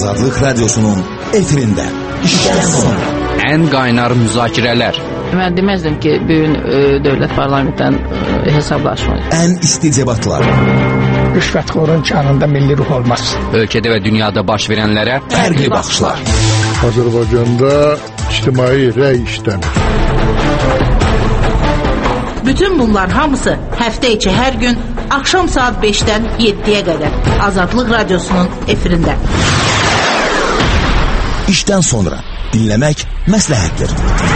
Azadlıq Radyosu'nun efirinde. İşten sonra. En qaynar müzakirələr. Mən deməzdim ki, bugün dövlət parlamentdən hesablaşmayır. En isticebatlar. Rüşvətxorun canında milli ruh olmaz. Ölkədə və dünyada baş verənlərə fərqli baxışlar. Azərbaycanda ictimai rəy işləmir. Bütün bunlar hamısı həftə içi hər gün axşam saat 5-dən 7-yə qədər Azadlıq Radyosu'nun efirində. İşten sonra dinlemek məsləhətdir.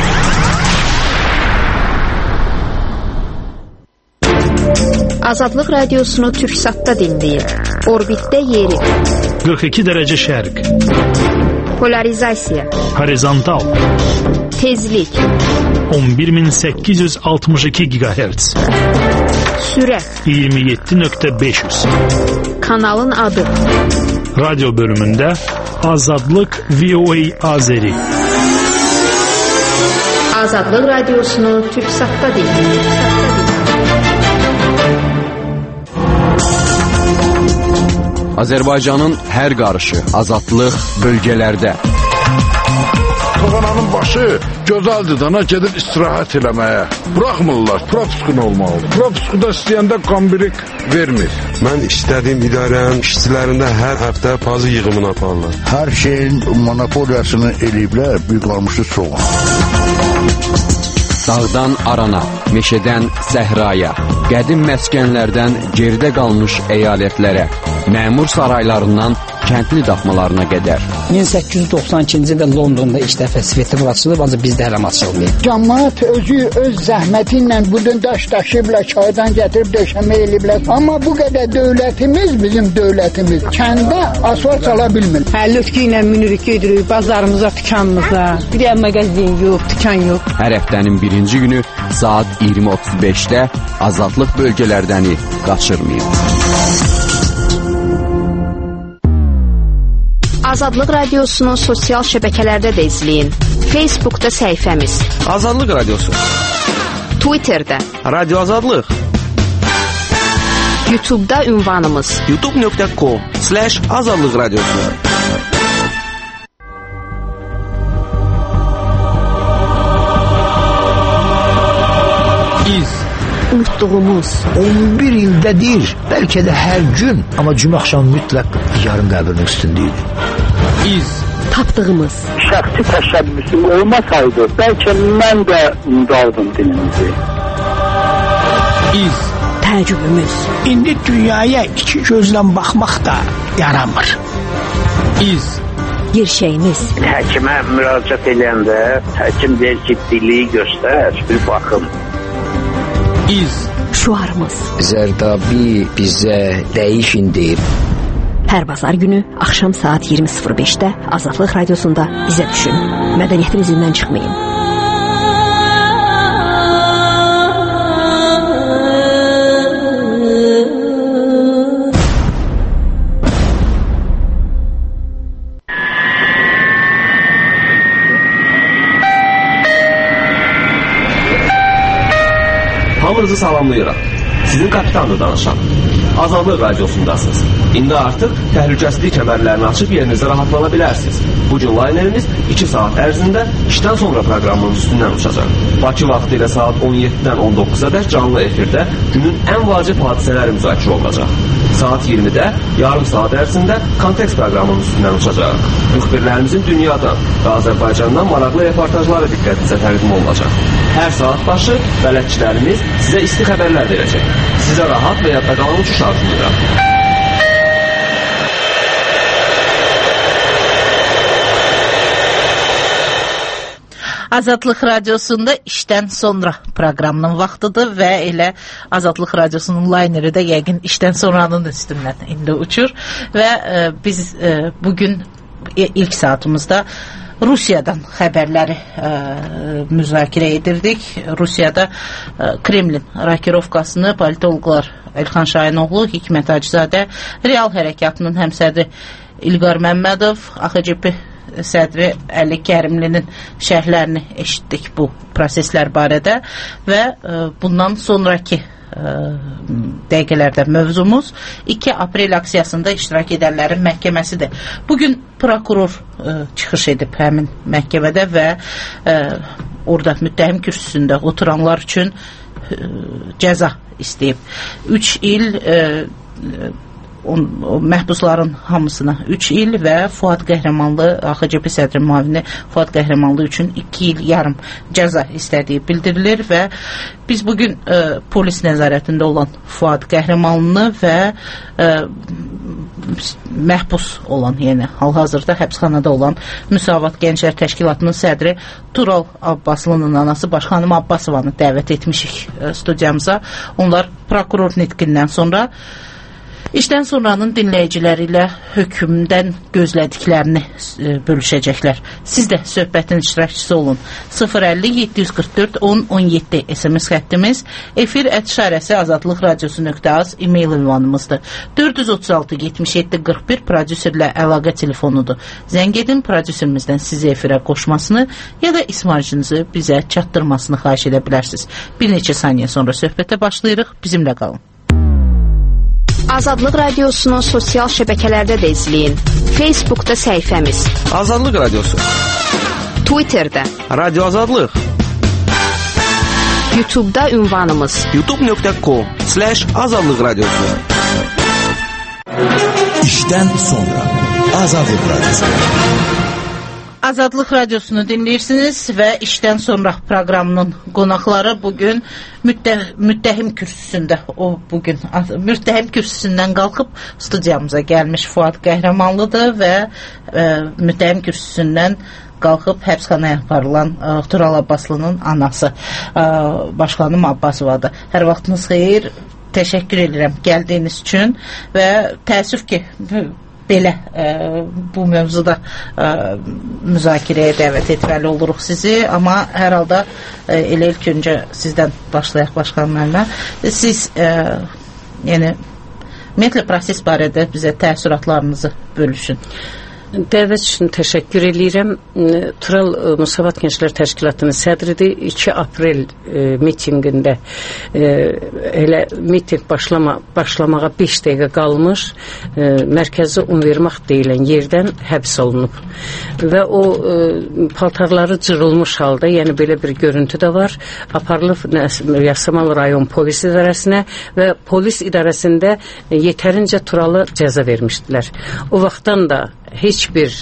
Azadlıq Radiosunu Türksat'ta dinleyin. Orbitdə yeri. 42 dərəcə şərq. Polarizasiya. Horizontal. Tezlik. 11862 GHz. Sürət. 27.500. Kanalın adı. Radyo bölümündə Azadlıq VOA Azeri. Azadlıq Radiosunu Türksat'ta dinleyin. Azərbaycanın hər qarışı, azadlıq bölgələrdə. Toğananın başı gözəldir dana gedir istirahət eləməyə. Bıraxmırlar, propiskun olmalıdır. Propiskuda istəyəndə qambirik vermir. Mən istədiyim idarənin işçilərində hər həftə pazı yığımını aparırlar. Hər şeyin monopoliyasını eləyiblər, bir qalmışı soğan. Dağdan arana, meşədən səhraya, qədim məskənlərdən geridə qalmış əyalətlərə, məmur saraylarından kəndli daxmalarına qədər. 1892-ci ildə Londonda ilk dəfə svetofor açılıb, ancaq bizdə hələm açılmayıb. Cəmaət özü öz zəhməti ilə budun daş daşıyıblar, çaydan gətirib döşəmə eləyiblər. Amma bu qədər dövlətimiz, bizim dövlətimiz kəndə asfalt sala bilmir. Lütki ilə minirik gedirik bazarımıza, dükanımıza. Bir yer mağazin yox, dükan yox. Hər həftənin birinci günü saat 20:35-də Azadlıq bölgələrdəni qaçırmayın. Azadlıq Radiosunu sosial şəbəkələrdə də izləyin. Facebookda səhifəmiz Azadlıq Radiosu, Twitterdə Radio Azadlıq, YouTube'da ünvanımız youtube.com/Azadlıq Radiosu. İz unutduğumuz 11 ildədir, bəlkə də hər gün, amma cümə axşamı mütləq yarın qəbrinin üstündəydi. İz tapdığımız şəxsi təşəbbüsüm olmasaydı, bəlkə mən də unudardım dilimizi. İz təəccübümüz. İndi dünyaya iki gözlə baxmaq da yaramır. İz gerçəyimiz. Həkimə müraciət edəndə həkim deyir ki, dili göstər, bir baxım. İz şuarımız. Zərdabi bizə dəyişin deyir. Hər bazar günü axşam saat 20:05-də Azadlıq Radiosunda bizə düşün. Mədəniyyətin izindən çıxmayın. Hamınızı salamlayıram. Sizin kapitanla danışan. Azadlıq Radiosundasınız. İndi artıq təhlükəsizlik kəmərlərini açıb yerinizdə rahatlana bilərsiniz. Bugün laynerimiz 2 saat ərzində işdən sonra proqramının üstündən uçacaq. Bakı vaxtı ilə saat 17-dən 19-a canlı efirdə günün ən vacib hadisələri müzakirə olunacaq. Saat 20-də yarım saat ərzində kontekst proqramının üstündən uçacaq. Müxbirlərimizin dünyadan və Azərbaycandan maraqlı reportajları diqqətinizə təqdim olunacaq. Hər saat başı bələdçilərimiz sizə isti xəbərlər verəcək. Sizə rahat və yadda qalan uçuş arzulayıram. Azadlıq Radiosunda işdən sonra proqramının vaxtıdır və elə Azadlıq Radiosunun layneri də yəqin işdən sonranın üstündən indi uçur və biz bugün ilk saatımızda Rusiyadan xəbərləri müzakirə edirdik. Rusiyada Kremlin rakirovkasını politologlar Elxan Şahinoğlu, Hikmət Hacızadə, Real Hərəkatının həmsədri İlqar Məmmədov, AXCP sədri Əli Kərimlinin şərhlərini eşitdik bu proseslər barədə və bundan sonraki dəqiqələrdə mövzumuz 2 aprel aksiyasında iştirak edənlərin məhkəməsidir. Bugün prokuror çıxış edib həmin məhkəmədə və orada müttəhim kürsüsündə oturanlar üçün cəza istəyib. 3 il o məhbusların hamısına 3 il və Fuad Qəhrəmanlı, AXCP sədri müavini Fuad Qəhrəmanlı üçün 2 il yarım cəza istədiyi bildirilir və biz bugün polis nəzarətində olan Fuad Qəhrəmanlını və məhbus olan, yəni hal-hazırda həbsxanada olan Müsavat Gənclər Təşkilatının sədri Tural Abbaslının anası Başxanım Abbasovanı dəvət etmişik studiyamıza. Onlar prokuror nitqindən sonra İşdən sonranın dinləyiciləri ilə hökmdən gözlədiklərini bölüşəcəklər. Siz də söhbətin iştirakçısı olun. 050-744-10-17 SMS xəttimiz, efir@azadlıqradiosu.az e-mail ünvanımızdır. 436-77-41 prodüserlə əlaqə telefonudur. Zəng edin, prodüserimizdən sizi efirə qoşmasını ya da ismarcınızı bizə çatdırmasını xahiş edə bilərsiniz. Bir neçə saniyə sonra söhbətə başlayırıq. Bizimlə qalın. Azadlıq Radiosunu sosial şəbəkələrdə də izləyin. Facebookda səhifəmiz Azadlıq Radiosu, Twitterdə Radio Azadlıq, YouTube'da ünvanımız youtube.com/Azadlıq Radiosu. İşdən sonra Azadlıq Radiosu. Azadlıq Radiosunu dinləyirsiniz və işdən sonra proqramının qonaqları bugün müttəhim kürsüsündə, müttəhim kürsüsündən qalxıb studiyamıza gəlmiş Fuad Qəhrəmanlıdır və müttəhim kürsüsündən qalxıb həbsxanaya aparılan Tural Abbaslının anası Başxanım Abbasovadır. Hər vaxtınız xeyir, təşəkkür edirəm gəldiyiniz üçün və təəssüf ki, belə bu mövzuda müzakirəyə dəvət etməli oluruq sizi, amma hər halda elə ilk öncə sizdən başlayaq Başxanım müəllimə. Siz yəni ümumiyyətlə proses barədə bizə təəssüratlarınızı bölüşün. Dəvət üçün təşəkkür edirəm. Tural Müsavat Gənclər Təşkilatının sədridir. 2 aprel mitinqində elə mitinq başlamağa 5 dəqiqə qalmış mərkəzi Univermaq deyilən yerdən həbs olunub. Və o paltarları cırılmış halda, yəni belə bir görüntü də var, aparılıb Yasamal rayon polis idarəsinə və polis idarəsində yetərincə Turalı cəza vermişdilər. O vaxtdan da heç bir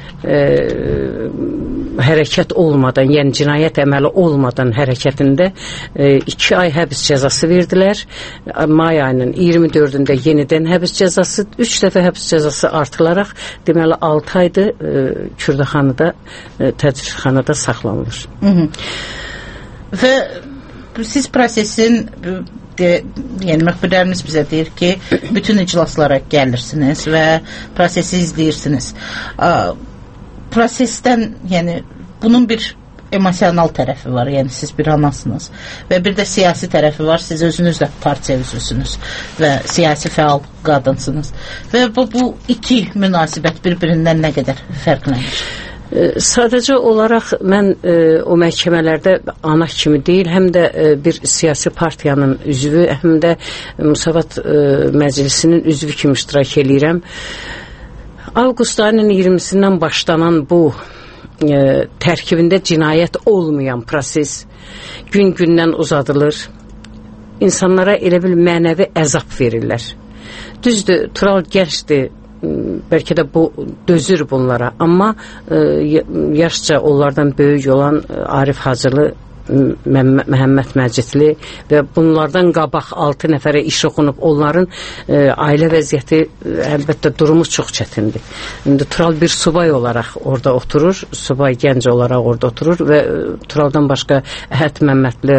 hərəkət olmadan, yəni cinayət əməli olmadan hərəkətində 2 ay həbs cəzası verdilər. May ayının 24-də yenidən həbs cəzası, 3 dəfə həbs cəzası artılaraq, deməli 6 aydır Kürdəxanada, təcridxanada saxlanılır. Və siz prosesin yəni məxbirlərimiz bizə deyir ki, bütün iclaslara gəlirsiniz və prosesi izləyirsiniz. Prosesdən, yəni bunun bir emosional tərəfi var, yəni siz bir anasınız və bir də siyasi tərəfi var, siz özünüz də partiya üzvüsünüz və siyasi fəal qadınsınız və bu iki münasibət bir-birindən nə qədər fərqlənir? Sadəcə olaraq mən o məhkəmələrdə ana kimi deyil, həm də bir siyasi partiyanın üzvü, həm də Müsavat Məclisinin üzvü kimi iştirak edirəm. Avqust ayının 20-sindən başlanan bu tərkibində cinayət olmayan proses gün-gündən uzadılır. İnsanlara elə bil mənəvi əzab verirlər. Düzdür, Tural gəncdir, bəlkə də bu dözür bunlara, amma yaşca onlardan böyük olan Arif Hacılı, Məhəmməd Məcidli və bunlardan qabaq 6 nəfərə iş oxunub, onların ailə vəziyyəti, əlbəttə durumu çox çətindir. İndi Tural bir subay olaraq orada oturur, subay gənc olaraq orada oturur və Turaldan başqa Əhəd Məmmədli,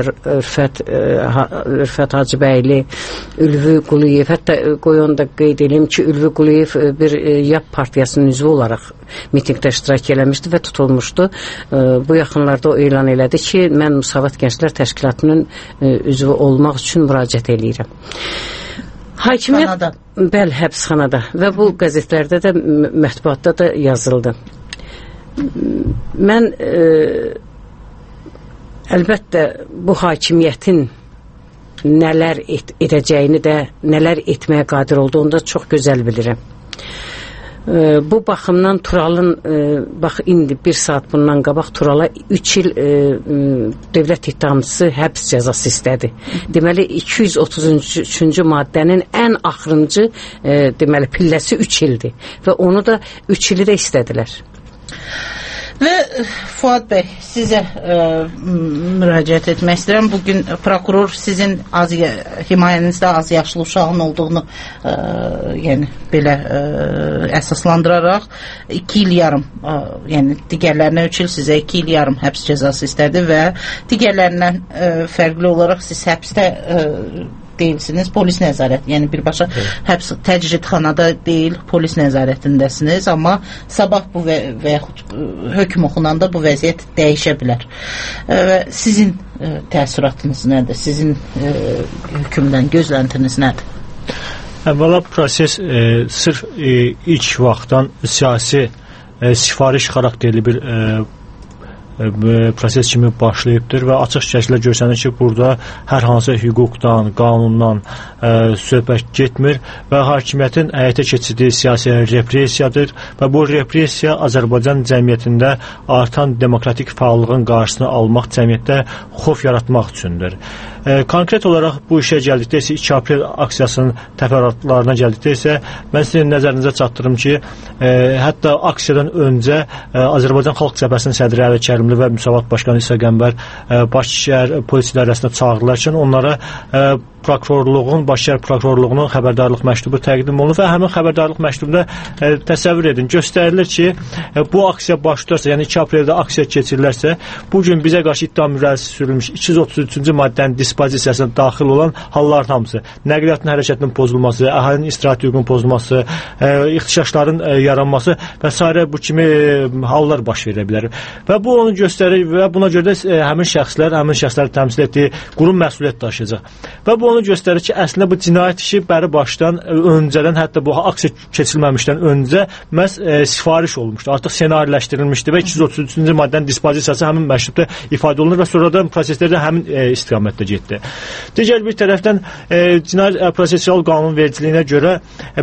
Ürfət Hacıbəyli, Ülvü Quliyev, hətta qoyun da qeyd edeyim ki, Ülvü Quliyev bir YAP partiyasının üzvü olaraq mitingdə iştirak eləmişdi və tutulmuşdu. Bu yaxınlarda o elan elədi ki, mən Müsavat Gənclər Təşkilatının üzvü olmaq üçün müraciət eləyirəm. Hakimiyyət, bəli, həbsxanada və bu qəzetlərdə də, mətbuatda da yazıldı. Mən əlbəttə bu hakimiyyətin nələr edəcəyini də, nələr etməyə qadir olduğunu da çox gözəl bilirəm. Bu baxımdan Turalın, bax indi bir saat bundan qabaq Turala 3 il dövlət ittihamçısı həbs cəzası istədi. Deməli 233-cü maddənin ən axırıncı deməli pilləsi 3 ildir və onu da 3 ili də istədilər. Və Fuad bəy, sizə müraciət etmək istəyirəm. Bugün prokuror sizin himayənizdə az yaşlı uşağın olduğunu yəni belə əsaslandıraraq 2 il yarım, yəni digərlərinə 3 il, sizə 2 il yarım həbs cəzası istədi və digərlərindən fərqli olaraq siz həbsdə deyilsiniz, polis nəzarət, yəni birbaşa həbs təcridxanada deyil, polis nəzarətindəsiniz, amma sabah bu və yaxud hökm oxunanda bu vəziyyət dəyişə bilər. Və sizin təəssüratınız nədir? Sizin hökmdən gözləntiniz nədir? Əvvəla proses sırf ilk vaxtdan siyasi sifariş xarakterli bir proses kimi başlayıbdır və açıq şəkildə görsənir ki, burada hər hansı hüquqdan, qanundan söhbət getmir və hakimiyyətin həyata keçirdiyi siyasi repressiyadır və bu repressiya Azərbaycan cəmiyyətində artan demokratik fəallığın qarşısını almaq, cəmiyyətdə xof yaratmaq üçündür. Konkret olaraq bu işə gəldikdə isə 2 aprel aksiyasının təfərrüatlarına gəldikdə isə mən sizin nəzərinizə çatdırım ki, hətta aksiyadan öncə Azərbaycan Xalq Cəbhəsinin sədri Əli Kərimli və Müsavat Başqanı İsa Qəmbər Bakı şəhər polis idarəsinə çağırdılar ki, onlara prokurorluğun, Bakı şəhər prokurorluğunun xəbərdarlıq məktubu təqdim olunur və həmin xəbərdarlıq məktubunda təsəvvür edin, göstərilir ki, bu aksiya baş tutarsa, yəni 2 apreldə aksiya keçirilərsə, bugün bizə qarşı ittiham müraciəti sürülmüş 233-cü maddənin dispozisiyasına daxil olan halların hamısı, nəqliyyatın hərəkətinin pozulması, əhalinin istirahət hüququnun pozulması, ixtişaşların yaranması və s. bu kimi hallar baş verə bilər. Və bu onu göstərir və buna görə də həmin şəxsləri təmsil etdiyi qurum məsuliyyət daşıyacaq. Və bu onu göstərir ki, əslində bu cinayət işi bəri başdan öncədən, hətta bu aksiya keçirilməmişdən öncə məhz sifariş olmuşdu. Artıq senariləşdirilmişdi və 233-cü maddənin dispozisiyası həmin məktubda ifadə olunur və sonradan proseslərdə həmin istiqamətdə getdi. Digər bir tərəfdən cinayət prosessual qanunvericiliyinə görə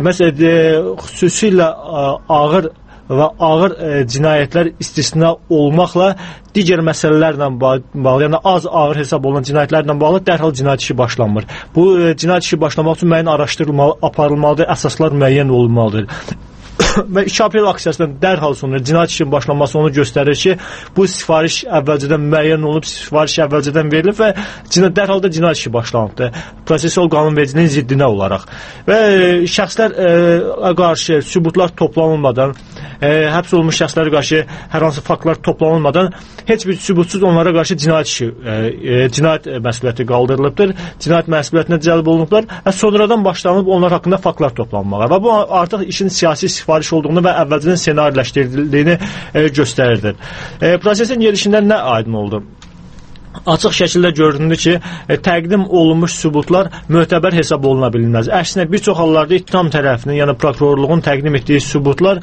xüsusilə ağır və ağır cinayətlər istisna olmaqla digər məsələlərlə bağlı, yəni az ağır hesab olunan cinayətlərlə bağlı dərhal cinayət işi başlanmır. Bu cinayət işi başlamaq üçün müəyyən araşdırılmalı, aparılmalıdır, əsaslar müəyyən olunmalıdır. Və 2 aprel aksiyasından dərhal sonra cinayət işinin başlanması onu göstərir ki, bu sifariş əvvəlcədən müəyyən olunub, sifariş əvvəlcədən verilib və dərhal da cinayət işi başlanıbdır. Prosessual qanunvericiliyin ziddinə olaraq. Və şəxslər qarşı sübutlar toplanılmadan, həbs olunmuş şəxslərə qarşı hər hansı faktlar toplanılmadan heç bir sübutsuz onlara qarşı cinayət məsuliyyəti qaldırılıbdır. Cinayət məsuliyyətinə cəlb olunublar və sonradan başlanıb onlar haqqında faktlar toplanmağa. Və bu artıq işin siyasi sifariş olduğunu və əvvəlcədən senariləşdirildiyini göstərirdir. Prosesin gedişindən nə aydın oldu? Açıq şəkildə görünür ki, təqdim olunmuş sübutlar mötəbər hesab oluna bilinməz. Əksinə, bir çox hallarda ittiham tərəfinin, yəni prokurorluğun təqdim etdiyi sübutlar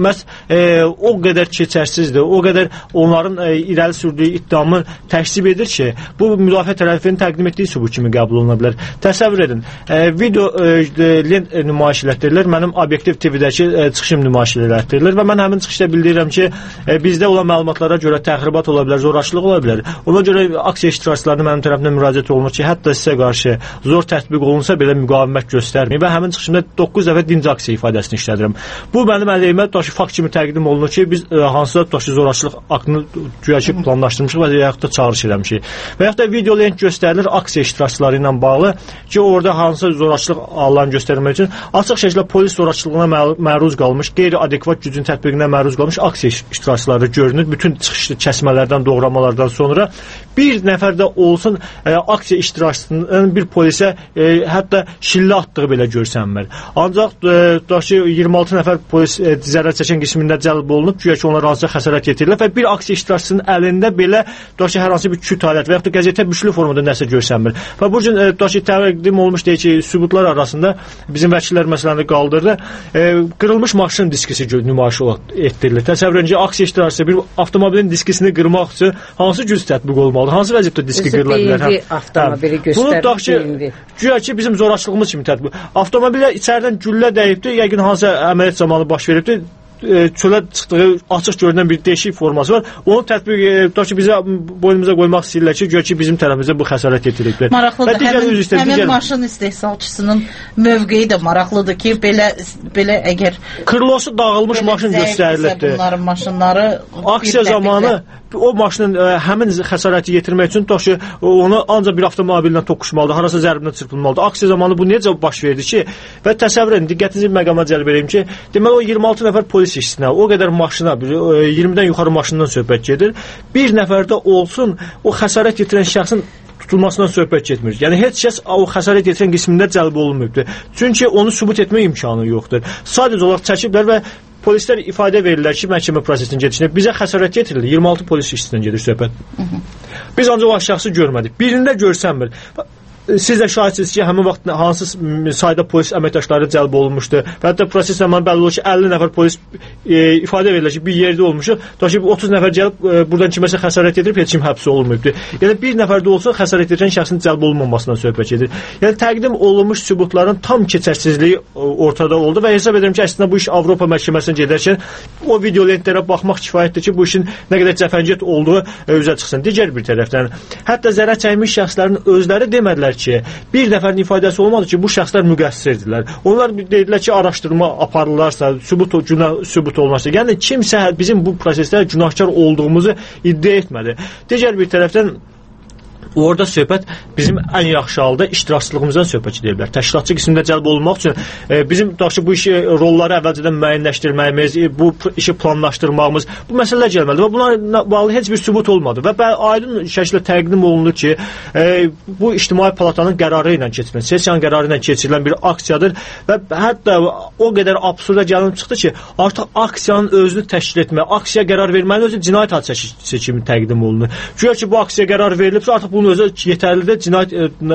o qədər keçərsizdir, o qədər onların irəli sürdüyü iddiamı təksib edir ki, bu müdafiə tərəfinin təqdim etdiyi sübut kimi qəbul oluna bilər. Təsəvvür edin, video lent nümayiş elətdirilir, mənim Obyektiv TV-dəki çıxışım nümayiş elətdirilir və mən həmin çıxışda bildirirəm ki, bizdə olan məlumatlara görə təxribat ola bilər, zorakılıq ola bilər. Ona görə aksiya iştirakçılarına mənim tərəfimdən müraciət olunur ki, hətta sizə qarşı zor tətbiq olunsa belə müqavimət göstərməyib və həmin çıxışımda 9 dəfə dinc aksiya ifadəsini işlədirəm. Bu mənim əleyhimə fakt kimi təqdim olunur ki, biz hansısa zorakılıq aktını güya ki planlaşdırmışıq və yaxud da çağırış eləmişik. Və yaxud da video lent göstərilir aksiya iştirakçıları ilə bağlı ki, orada hansısa zorakılıq hallarını göstərmək üçün açıq şəkildə polis zorakılığına məruz qalmış, qeyri-adekvat gücün tətbiqinə məruz qalmış aksiya iştirakçıları görünür. Bütün çıxış kəsmələrdən, doğramalardan sonra bir nəfər də olsun aksiya iştirakçısının bir polisə hətta şillə atdığı belə görsənmir. Ancaq 26 nəfər polis zərər çəkən qismində cəlb olunub, güya ki onlar hansısa xəsarət yetirirlər və bir aksiya iştirakçısının əlində belə hər hansı bir küt alət və yaxud da qəzetə müşlü formada nəsə görsənmir. Və bu gün təqdim olmuş deyək ki, sübutlar arasında bizim vəkillər məsələni qaldırdı. Qırılmış maşın diskisi nümayiş etdirilir. Təsəvvür edin ki, aksiya iştirakçısı bir avtomobilin diskisini qırmaq üçün hansı güc tətbiq olmalıdır? olmalı. Hansı vəziyyətdə diski qırıla bilər? Avtomobili göstərir. Güya ki, bizim zorakılığımız kimi tədbir. Avtomobilə içəridən güllə dəyibdir, yəqin hansı əməliyyat zamanı baş veribdir. Çölə çıxdığı açıq görünən bir değişik forması var. Onu tətbiq ki, bizə boynumuza qoymaq istəyirlər ki, gör ki, bizim tərəfimizə bu xəsarət yetiribdir. Maraqlıdır. Həmin maşın istehsalçısının mövqeyi də maraqlıdır ki, belə əgər kırlosu dağılmış maşın göstərilibdir. Bunların maşınları aksiya zamanı o maşının həmin xəsarəti yetirmək üçün ki, onu ancaq bir avtomobillə toqquşmalıdır, harasa zərblə çırpılmalıdır. Aksiya zamanı bu necə baş verdi ki, və təsəvvür edin, diqqətinizi məqama cəlb edeyim ki, deməli o 26 nəfər polis işçisinə, o qədər maşına, 20-dən yuxarı maşından söhbət gedir. Bir nəfər də olsun, o xəsarət yetirən şəxsin tutulmasından söhbət getmir. Yəni heç kəs o xəsarət yetirən qismində cəlb olunmayıbdır. Çünki onu sübut etmək imkanı yoxdur. Sadəcə olaraq çəkiblər və polislər ifadə verirlər ki, məhkəmə prosesinin gedişində bizə xəsarət yetirilir. 26 polis işçisindən gedir söhbət. Biz ancaq o şəxsi görmədik. Birində görsənmir. Siz də şahidsiniz ki, həmin vaxt hansı sayda polis əməkdaşları cəlb olunmuşdu və hətta proses zamanı bəlli olur ki, 50 nəfər polis ifadə verirlər ki, bir yerdə olmuşuq, ki, 30 nəfər gəlib buradan kiməsə xəsarət yedirib, heç kim həbsi olunmayıbdır. Yəni, bir nəfər də olsun, xəsarət yedirən şəxsin cəlb olunmamasından söhbət edir. Yəni, təqdim olunmuş sübutların tam keçərsizliyi ortada oldu və hesab edirəm ki, əslində bu iş Avropa məhkəməsinə gedərkən o video lentlərə baxmaq kifayətdir ki, bu işin nə qədər cəfəngiyat olduğu üzə çıxsın. Digər bir tərəfdən, hətta zərər çəkmiş şəxslərin özləri demədilər ki, bir nəfərin ifadəsi olmadı ki, bu şəxslər müqəssirdirlər. Onlar dedilər ki, araşdırma aparırlarsa, sübut olmazsa. Yəni, kimsə bizim bu prosesdə günahkar olduğumuzu iddia etmədi. Digər bir tərəfdən, orada söhbət bizim ən yaxşı halda iştirakçılığımızdan söhbət edə bilər. Təşkilatçı qismində cəlb olunmaq üçün bizim bu işi rolları əvvəlcədən müəyyənləşdirməyimiz, bu işi planlaşdırmağımız, bu məsələlər gəlməlidir və buna bağlı heç bir sübut olmadı və aydın şəkildə təqdim olunur ki, bu İctimai Palatanın qərarı ilə keçirilən, sessiyanın qərarı ilə keçirilən bir aksiyadır və hətta o qədər absurda gəlib çıxdı ki, artıq aksiyanın özünü təşkil etmək, aksiya qərar vermənin özü cinayət hadisəsi kimi təqdim olunur. Güya ki, bu aksiya qərar verilibsə, artıq bunun özü yetərlidir cinayət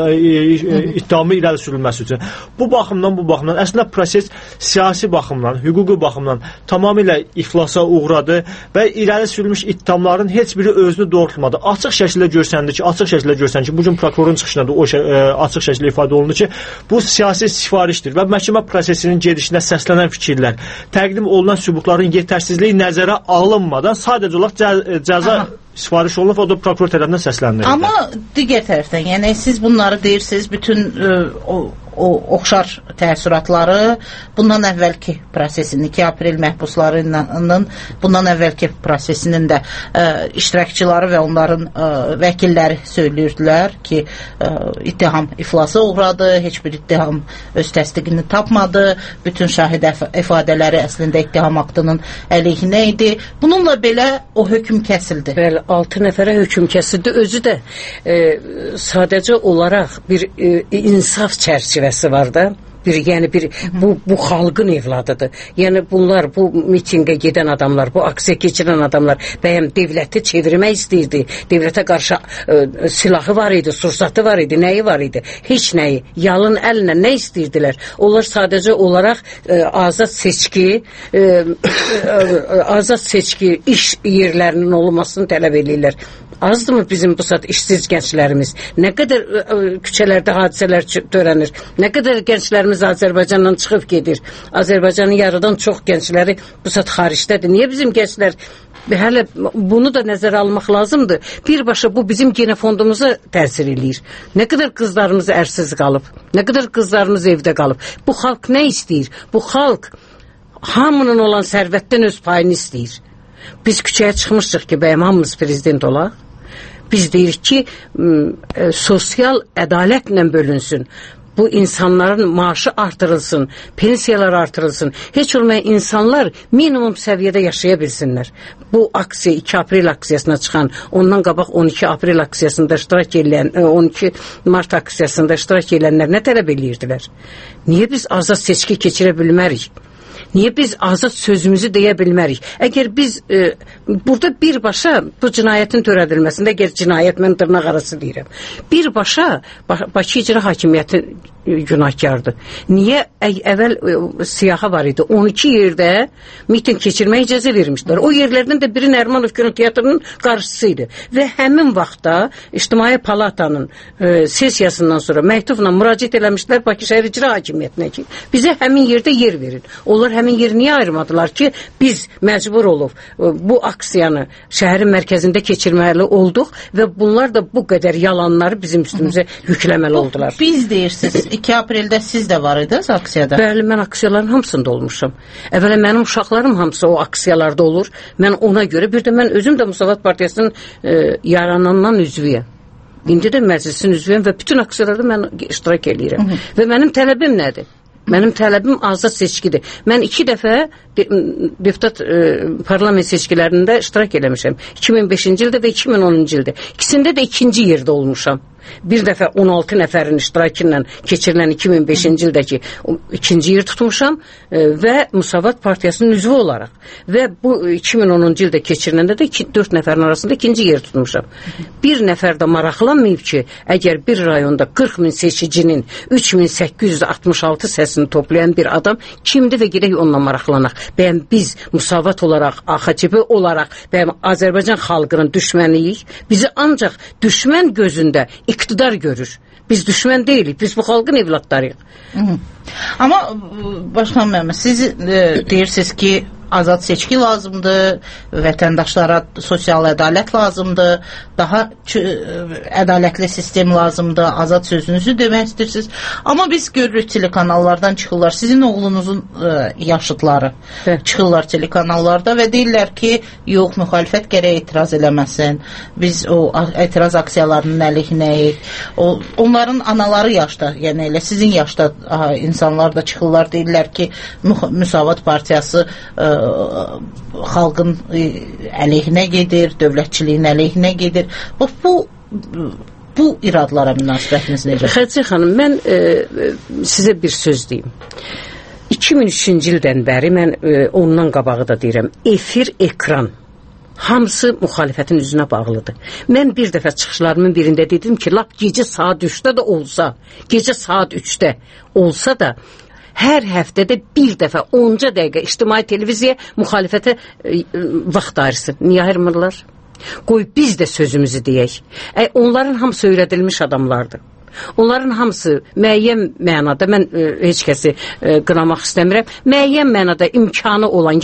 iddiamı irəli sürülməsi üçün. Bu baxımdan əslində proses siyasi baxımdan, hüquqi baxımdan tamamilə iflasa uğradı və irəli sürülmüş iddiamların heç biri özünü doğrultmadı. Açıq şəkildə görsəndi ki, bugün prokurorun çıxışında da o açıq şəkildə ifadə olundu ki, bu siyasi sifarişdir və məhkəmə prosesinin gedişində səslənən fikirlər, təqdim olunan sübutların yetərsizliyi nəzərə alınmadan sadəcə olaraq cəza sifariş olunub, o da prokuror tərəfindən səsləndirildi. Amma digər tərəfdən, yəni siz bunları deyirsiniz, bütün o oxşar təəssüratları bundan əvvəlki prosesin, 2 aprel məhbuslarının bundan əvvəlki prosesinin də iştirakçıları və onların vəkilləri söyləyirdilər ki, ittiham iflasa uğradı, heç bir ittiham öz təsdiqini tapmadı, bütün şahid ifadələri əslində ittiham aktının əleyhinə idi. Bununla belə o hökm kəsildi. Bəli, 6 nəfərə hökm kəsildi. Özü də sadəcə olaraq bir insaf çərçivəsi var da. Bu xalqın evladıdır. Yəni bunlar, bu mitinqə gedən adamlar, bu aksiya keçirən adamlar bəyəm dövləti çevirmək istəyirdi. Dövlətə qarşı silahı var idi, sursatı var idi, nəyi var idi? Heç nəyi. Yalın əllə nə istəyirdilər? Onlar sadəcə olaraq azad seçki iş yerlərinin olmasını tələb edirlər. Azdırmı bizim bu saat işsiz gənclərimiz? Nə qədər küçələrdə hadisələr törənir? Nə qədər gənclərimiz Azərbaycandan çıxıb gedir? Azərbaycanın yarıdan çox gəncləri bu saat xaricdədir. Niyə bizim gənclər hələ bunu da nəzərə almaq lazımdır? Birbaşa bu bizim genofondumuza təsir eləyir. Nə qədər qızlarımız ərsiz qalıb? Nə qədər qızlarımız evdə qalıb? Bu xalq nə istəyir? Bu xalq hamının olan sərvətdən öz payını istəyir. Biz küçəyə çıxmışıq ki, bəyəm hamımız prezident olaq. Biz deyirik ki, sosial ədalətlə bölünsün. Bu insanların maaşı artırılsın, pensiyalar artırılsın. Heç olmayan insanlar minimum səviyyədə yaşaya bilsinlər. Bu aksiya 2 aprel aksiyasına çıxan, ondan qabaq 12 aprel aksiyasında iştirak edən, 12 mart aksiyasında iştirak edənlər nə tələb edirdilər? Niyə biz azad seçki keçirə bilmərik? Niyə biz azad sözümüzü deyə bilmərik? Əgər biz burada birbaşa bu cinayətin törədilməsində, əgər cinayət mən dırnaq arası deyirəm, birbaşa Bakı İcra Hakimiyyəti günahkardır. Niyə əvvəl siyaha var idi? 12 yerdə miting keçirməyə icazə vermişlər. O yerlərdən də biri Nərimanov Kinoteatrının qarşısı idi. Və həmin vaxtda İctimai Palatanın sessiyasından sonra məktubla müraciət eləmişlər Bakı şəhər icra hakimiyyətinə ki, bizə həmin yerdə yer verin. Onlar həmin yeri niyə ayırmadılar ki, biz məcbur olub bu aksiyanı şəhərin mərkəzində keçirməli olduq və bunlar da bu qədər yalanları bizim üstümüzə yükləməli oldular. Biz deyirsiniz, 2 apreldə siz də var idiniz aksiyada? Bəli, mən aksiyaların hamısında olmuşam. Əvvəla mənim uşaqlarım hamısı o aksiyalarda olur. Mən ona görə, bir də mən özüm də Müsavat Partiyasının yaranandan üzvüyəm. İndi də məclisin üzvüyəm və bütün aksiyalarda mən iştirak edirəm. Və mənim tələbim nədir? Mənim tələbim azad seçkidir. Mən 2 dəfə deputat parlament seçkilərində iştirak eləmişəm. 2005-ci ildə və 2010-cu ildə. İkisində də 2-ci yerdə olmuşam. Bir dəfə 16 nəfərin iştirakı ilə keçirilən 2005-ci ildəki 2-ci yer tutmuşam və Müsavat Partiyasının üzvü olaraq. Və bu 2010-cu ildə keçiriləndə də 4 nəfərin arasında 2-ci yer tutmuşam. Bir nəfər də maraqlanmayıb ki, əgər bir rayonda 40 min seçicinin 3866 səsini toplayan bir adam kimdir və gedək onunla maraqlanaq. Bəyəm biz Müsavat olaraq, AXÇP olaraq, bəyəm Azərbaycan xalqının düşməniyik. Bizi ancaq düşmən gözündə iqtidar görür. Biz düşmən deyilik, biz bu xalqın evlatlarıyıq. Amma Başkan müəllim, siz deyirsiniz ki, azad seçki lazımdır, vətəndaşlara sosial ədalət lazımdır, daha ədalətli sistem lazımdır, azad sözünüzü demək istəyirsiniz. Amma biz görürük telekanallardan çıxırlar, sizin oğlunuzun yaşıdları çıxırlar telekanallarda və deyirlər ki, yox, müxalifət gərək etiraz eləməsin, biz o etiraz aksiyalarının əleyhinəyik. Onların anaları yaşda, yəni elə sizin yaşda insanlar da çıxırlar, deyirlər ki, Müsavat Partiyası xalqın əleyhinə gedir, dövlətçiliyin əleyhinə gedir. Bu iradlara münasibətiniz necə? Xədicə xanım, mən sizə bir söz deyim. 2003-cü ildən bəri mən ondan qabağı da deyirəm, efir, ekran hamısı müxalifətin üzünə bağlıdır. Mən bir dəfə çıxışlarımın birində dedim ki, lap gecə saat 3-də də olsa, gecə saat 3-də olsa da hər həftədə bir dəfə 10 dəqiqə ictimai televiziyaya müxalifətə vaxt ayırsın. Niyə ayırmırlar? Qoy biz də sözümüzü deyək. Onların hamısı öyrədilmiş adamlardır. Onların hamısı müəyyən mənada, mən heç kəsi qınamaq istəmirəm, müəyyən mənada imkanı olan,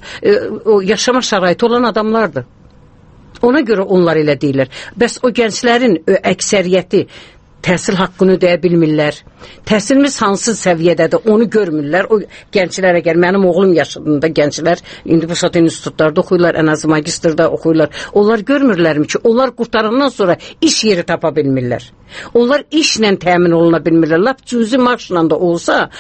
yaşama şəraiti olan adamlardır. Ona görə onlar elə deyirlər. Bəs o gənclərin əksəriyyəti təhsil haqqını ödəyə bilmirlər. Təhsilimiz hansı səviyyədədir, onu görmürlər. O gənclər, əgər mənim oğlum yaşında gənclər, indi bu saat institutlarda oxuyurlar, ən az magistrda oxuyurlar. Onlar görmürlərmi ki, onlar qurtarandan sonra iş yeri tapa bilmirlər. Onlar işlə təmin oluna bilmirlər. Lap cüzi maaşla da olsa,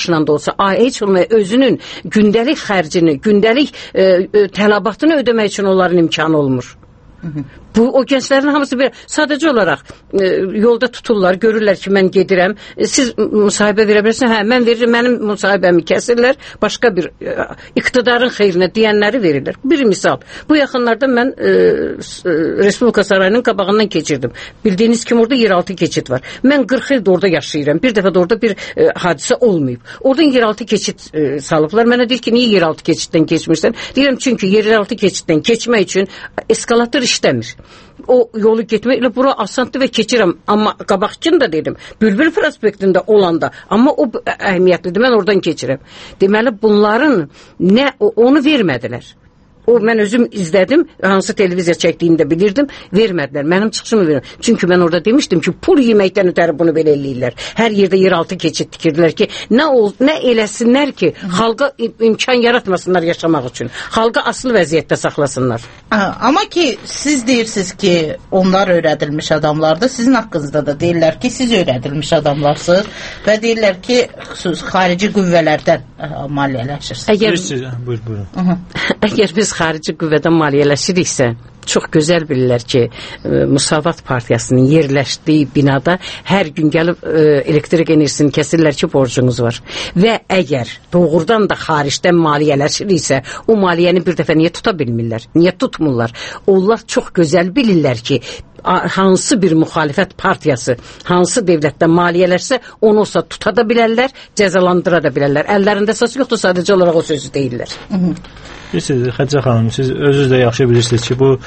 heç olmaya özünün gündəlik xərcini, gündəlik tələbatını ödəmək üçün onların imkanı olmur. Bu, o gənclərin hamısı sadəcə olaraq yolda tuturlar, görürlər ki, mən gedirəm, siz müsahibə verə bilirsiniz, mən veririm, mənim müsahibəmi kəsirlər, başqa bir iqtidarın xeyrinə deyənləri verirlər. Bir misal, bu yaxınlarda mən Respublika Sarayının qabağından keçirdim. Bildiyiniz kimi orada yeraltı keçid var. Mən 40 ildə orada yaşayıram, bir dəfə də orada bir hadisə olmayıb. Oradan yeraltı keçid salıblar. Mənə deyir ki, niyə yeraltı keçiddən keçmirsən? Deyirəm, çünki yeraltı keçiddən keçmək üçün eskalator işləmir. O yolu getmək ilə bura asandır və keçirəm. Amma qabaqçın da dedim, Bülbül prospektində olanda, amma o əhəmiyyətlidir, mən oradan keçirəm. Deməli, bunların onu vermədilər. O, mən özüm izlədim, hansı televiziya çəkdiyini də bilirdim, vermədilər, mənim çıxışımı verir. Çünki mən orada demişdim ki, pul yeməkdən ötəri bunu belə eləyirlər. Hər yerdə yeraltı keçid tikirdilər ki, nə eləsinlər ki, xalqa imkan yaratmasınlar yaşamaq üçün. Xalqa asılı vəziyyətdə saxlasınlar. Amma ki, siz deyirsiniz ki, onlar öyrədilmiş adamlardır. Sizin haqqınızda da deyirlər ki, siz öyrədilmiş adamlarsınız və deyirlər ki, xarici qüvvələrdən maliyyələşirsiniz. Buyurun. Əgər biz xarici qüvvədən maliyyələşiriksə, çox gözəl bilirlər ki, Müsavat Partiyasının yerləşdiyi binada hər gün gəlib elektrik enerjisini kəsirlər ki, borcunuz var. Və əgər doğrudan da xaricdən maliyyələşiriksə, o maliyyəni bir dəfə niyə tuta bilmirlər? Niyə tutmurlar? Onlar çox gözəl bilirlər ki, hansı bir müxalifət partiyası, hansı dövlətdən maliyyələrsə, onu olsa tuta da bilərlər, cəzalandıra da bilərlər. Əllərində əsas yoxdur, sadəcə olaraq o sözü deyirlər. Bilirsiniz, Xədicə xanım, siz özünüz də yaxşı bilirsiniz ki, bu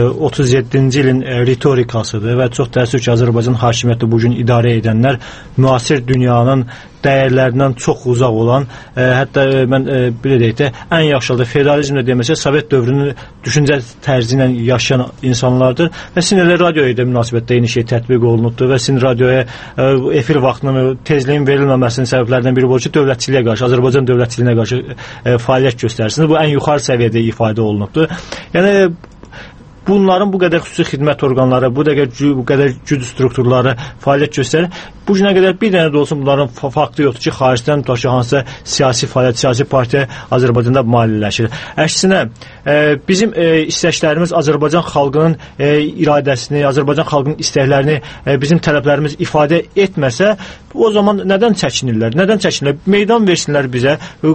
37-ci ilin ritorikasıdır və çox təəssüf ki, Azərbaycan hakimiyyəti bugün idarə edənlər müasir dünyanın dəyərlərindən çox uzaq olan, hətta mən belə deyək də, ən yaxşıdır, federalizmlə deməsə, Sovet dövrünün düşüncə tərzi ilə yaşayan insanlardır və sizin elə radioya da münasibətdə eyni şey tətbiq olunubdur və sizin radioya efir vaxtının tezliyin verilməməsinin səbəblərindən biri bu ki, dövlətçiliyə qarşı, Azərbaycan dövlətçiliyinə qarşı fəaliyyət göstərsiniz. Bu ən yuxarı səviyyədə ifadə olunubdur. Yəni, bunların bu qədər xüsusi xidmət orqanları, bu qədər güc strukturları fəaliyyət göstərir. Bu günə qədər bir dənə də olsun bunların faktı yoxdur ki, xaricdən tutaq ki, hansısa siyasi fəaliyyət, siyasi partiya Azərbaycanda maliyyələşir. Əksinə, bizim istəklərimiz Azərbaycan xalqının iradəsini, Azərbaycan xalqının istəklərini, bizim tələblərimiz ifadə etməsə, o zaman nədən çəkinirlər? Nədən çəkinirlər? Meydan versinlər bizə,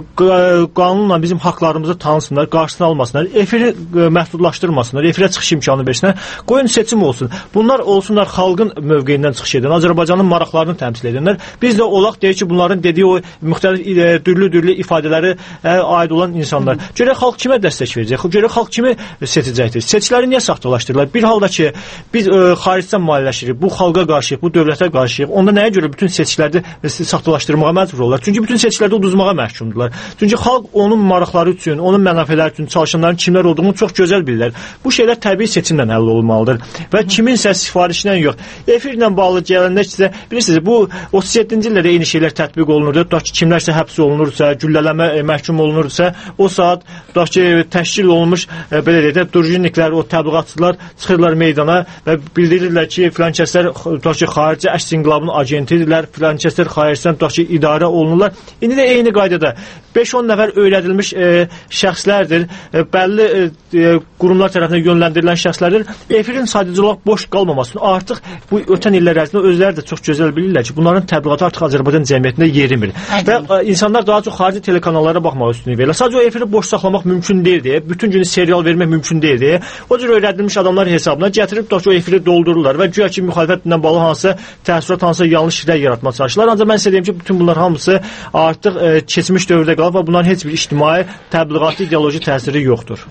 qanunla bizim haqlarımızı tanısınlar, qarşısını almasınlar, efiri məhdudlaşdırmasınlar, efirə çıxış imkanı versinlər. Qoyun seçim olsun. Bunlar olsunlar xalqın mövqeyindən çıxış edən, Azərbaycanın maraqlarını təmsil edənlər. Biz də olaq deyək ki, bunların dediyi o müxtəlif dürlü ifadələri aid olan insanlar. Görək xalq kimə dəstək verəcək? Görək xalq kimi seçəcəkdir? Seçkiləri niyə saxtalaşdırırlar? Bir halda ki, biz xaricdən maliyyələşirik, bu xalqa qarşıyıq, bu dövlətə qarşıyıq. Onda nəyə görə bütün seçkilərdə saxtalaşdırmağa məcbur olurlar? Çünki bütün seçkilərdə uduzmağa məhkumdurlar. Çünki xalq onun maraqları üçün, onun mənafələri üçün çalışanların kimlər olduğunu çox gözəl bilirlər. Bu şeylər təbii seçimlə həll olmalıdır və kiminsə sifarişlə yox. Efirlə bağlı gələndə sizə bilirsiniz, bu 37-ci ildə eyni şeylər tətbiq olunurdu. Tutaq ki, kimlərsə həbs olunursa, güllələmə məhkum olunursa, o saat tutaq ki, təşkil olunmuş belə deyək də durjinniklər, o təbliğatçılar çıxırlar meydana və bildirirlər ki, filan kəslər tutaq ki, xarici əks inqilabın agentidirlər, filan kəslər xaricdən tutaq ki, idarə olunurlar. İndi də eyni qaydada 5-10 nəfər öyrədilmiş şəxslərdir, bəlli qurumlar tərəfindən yönləndirilən şəxslərdir. Efirin sadəcə olaraq boş qalmamasını artıq bu ötən illər ərzində özləri də çox gözəl bilirlər ki, bunların təbliğatı artıq Azərbaycan cəmiyyətində yerimir. Və insanlar daha çox xarici telekanallara baxmaq üstünlük verirlər. Sadəcə o efiri boş saxlamaq mümkün deyil deyə, bütün günü serial vermək mümkün deyil deyə, o cür öyrədilmiş adamlar hesabına gətirib tutaq ki, o efiri doldururlar və güya ki, müxalifətlə bağlı hansısa təəssürat, hansısa yanlış şirək yaratmaq çalışırlar. Ancaq mən sizə deyim ki, bütün bunlar hamısı artıq keçmiş dövrdə qalıb və bunların heç bir ictimai təbliğatı, ideoloji təsiri yoxdur.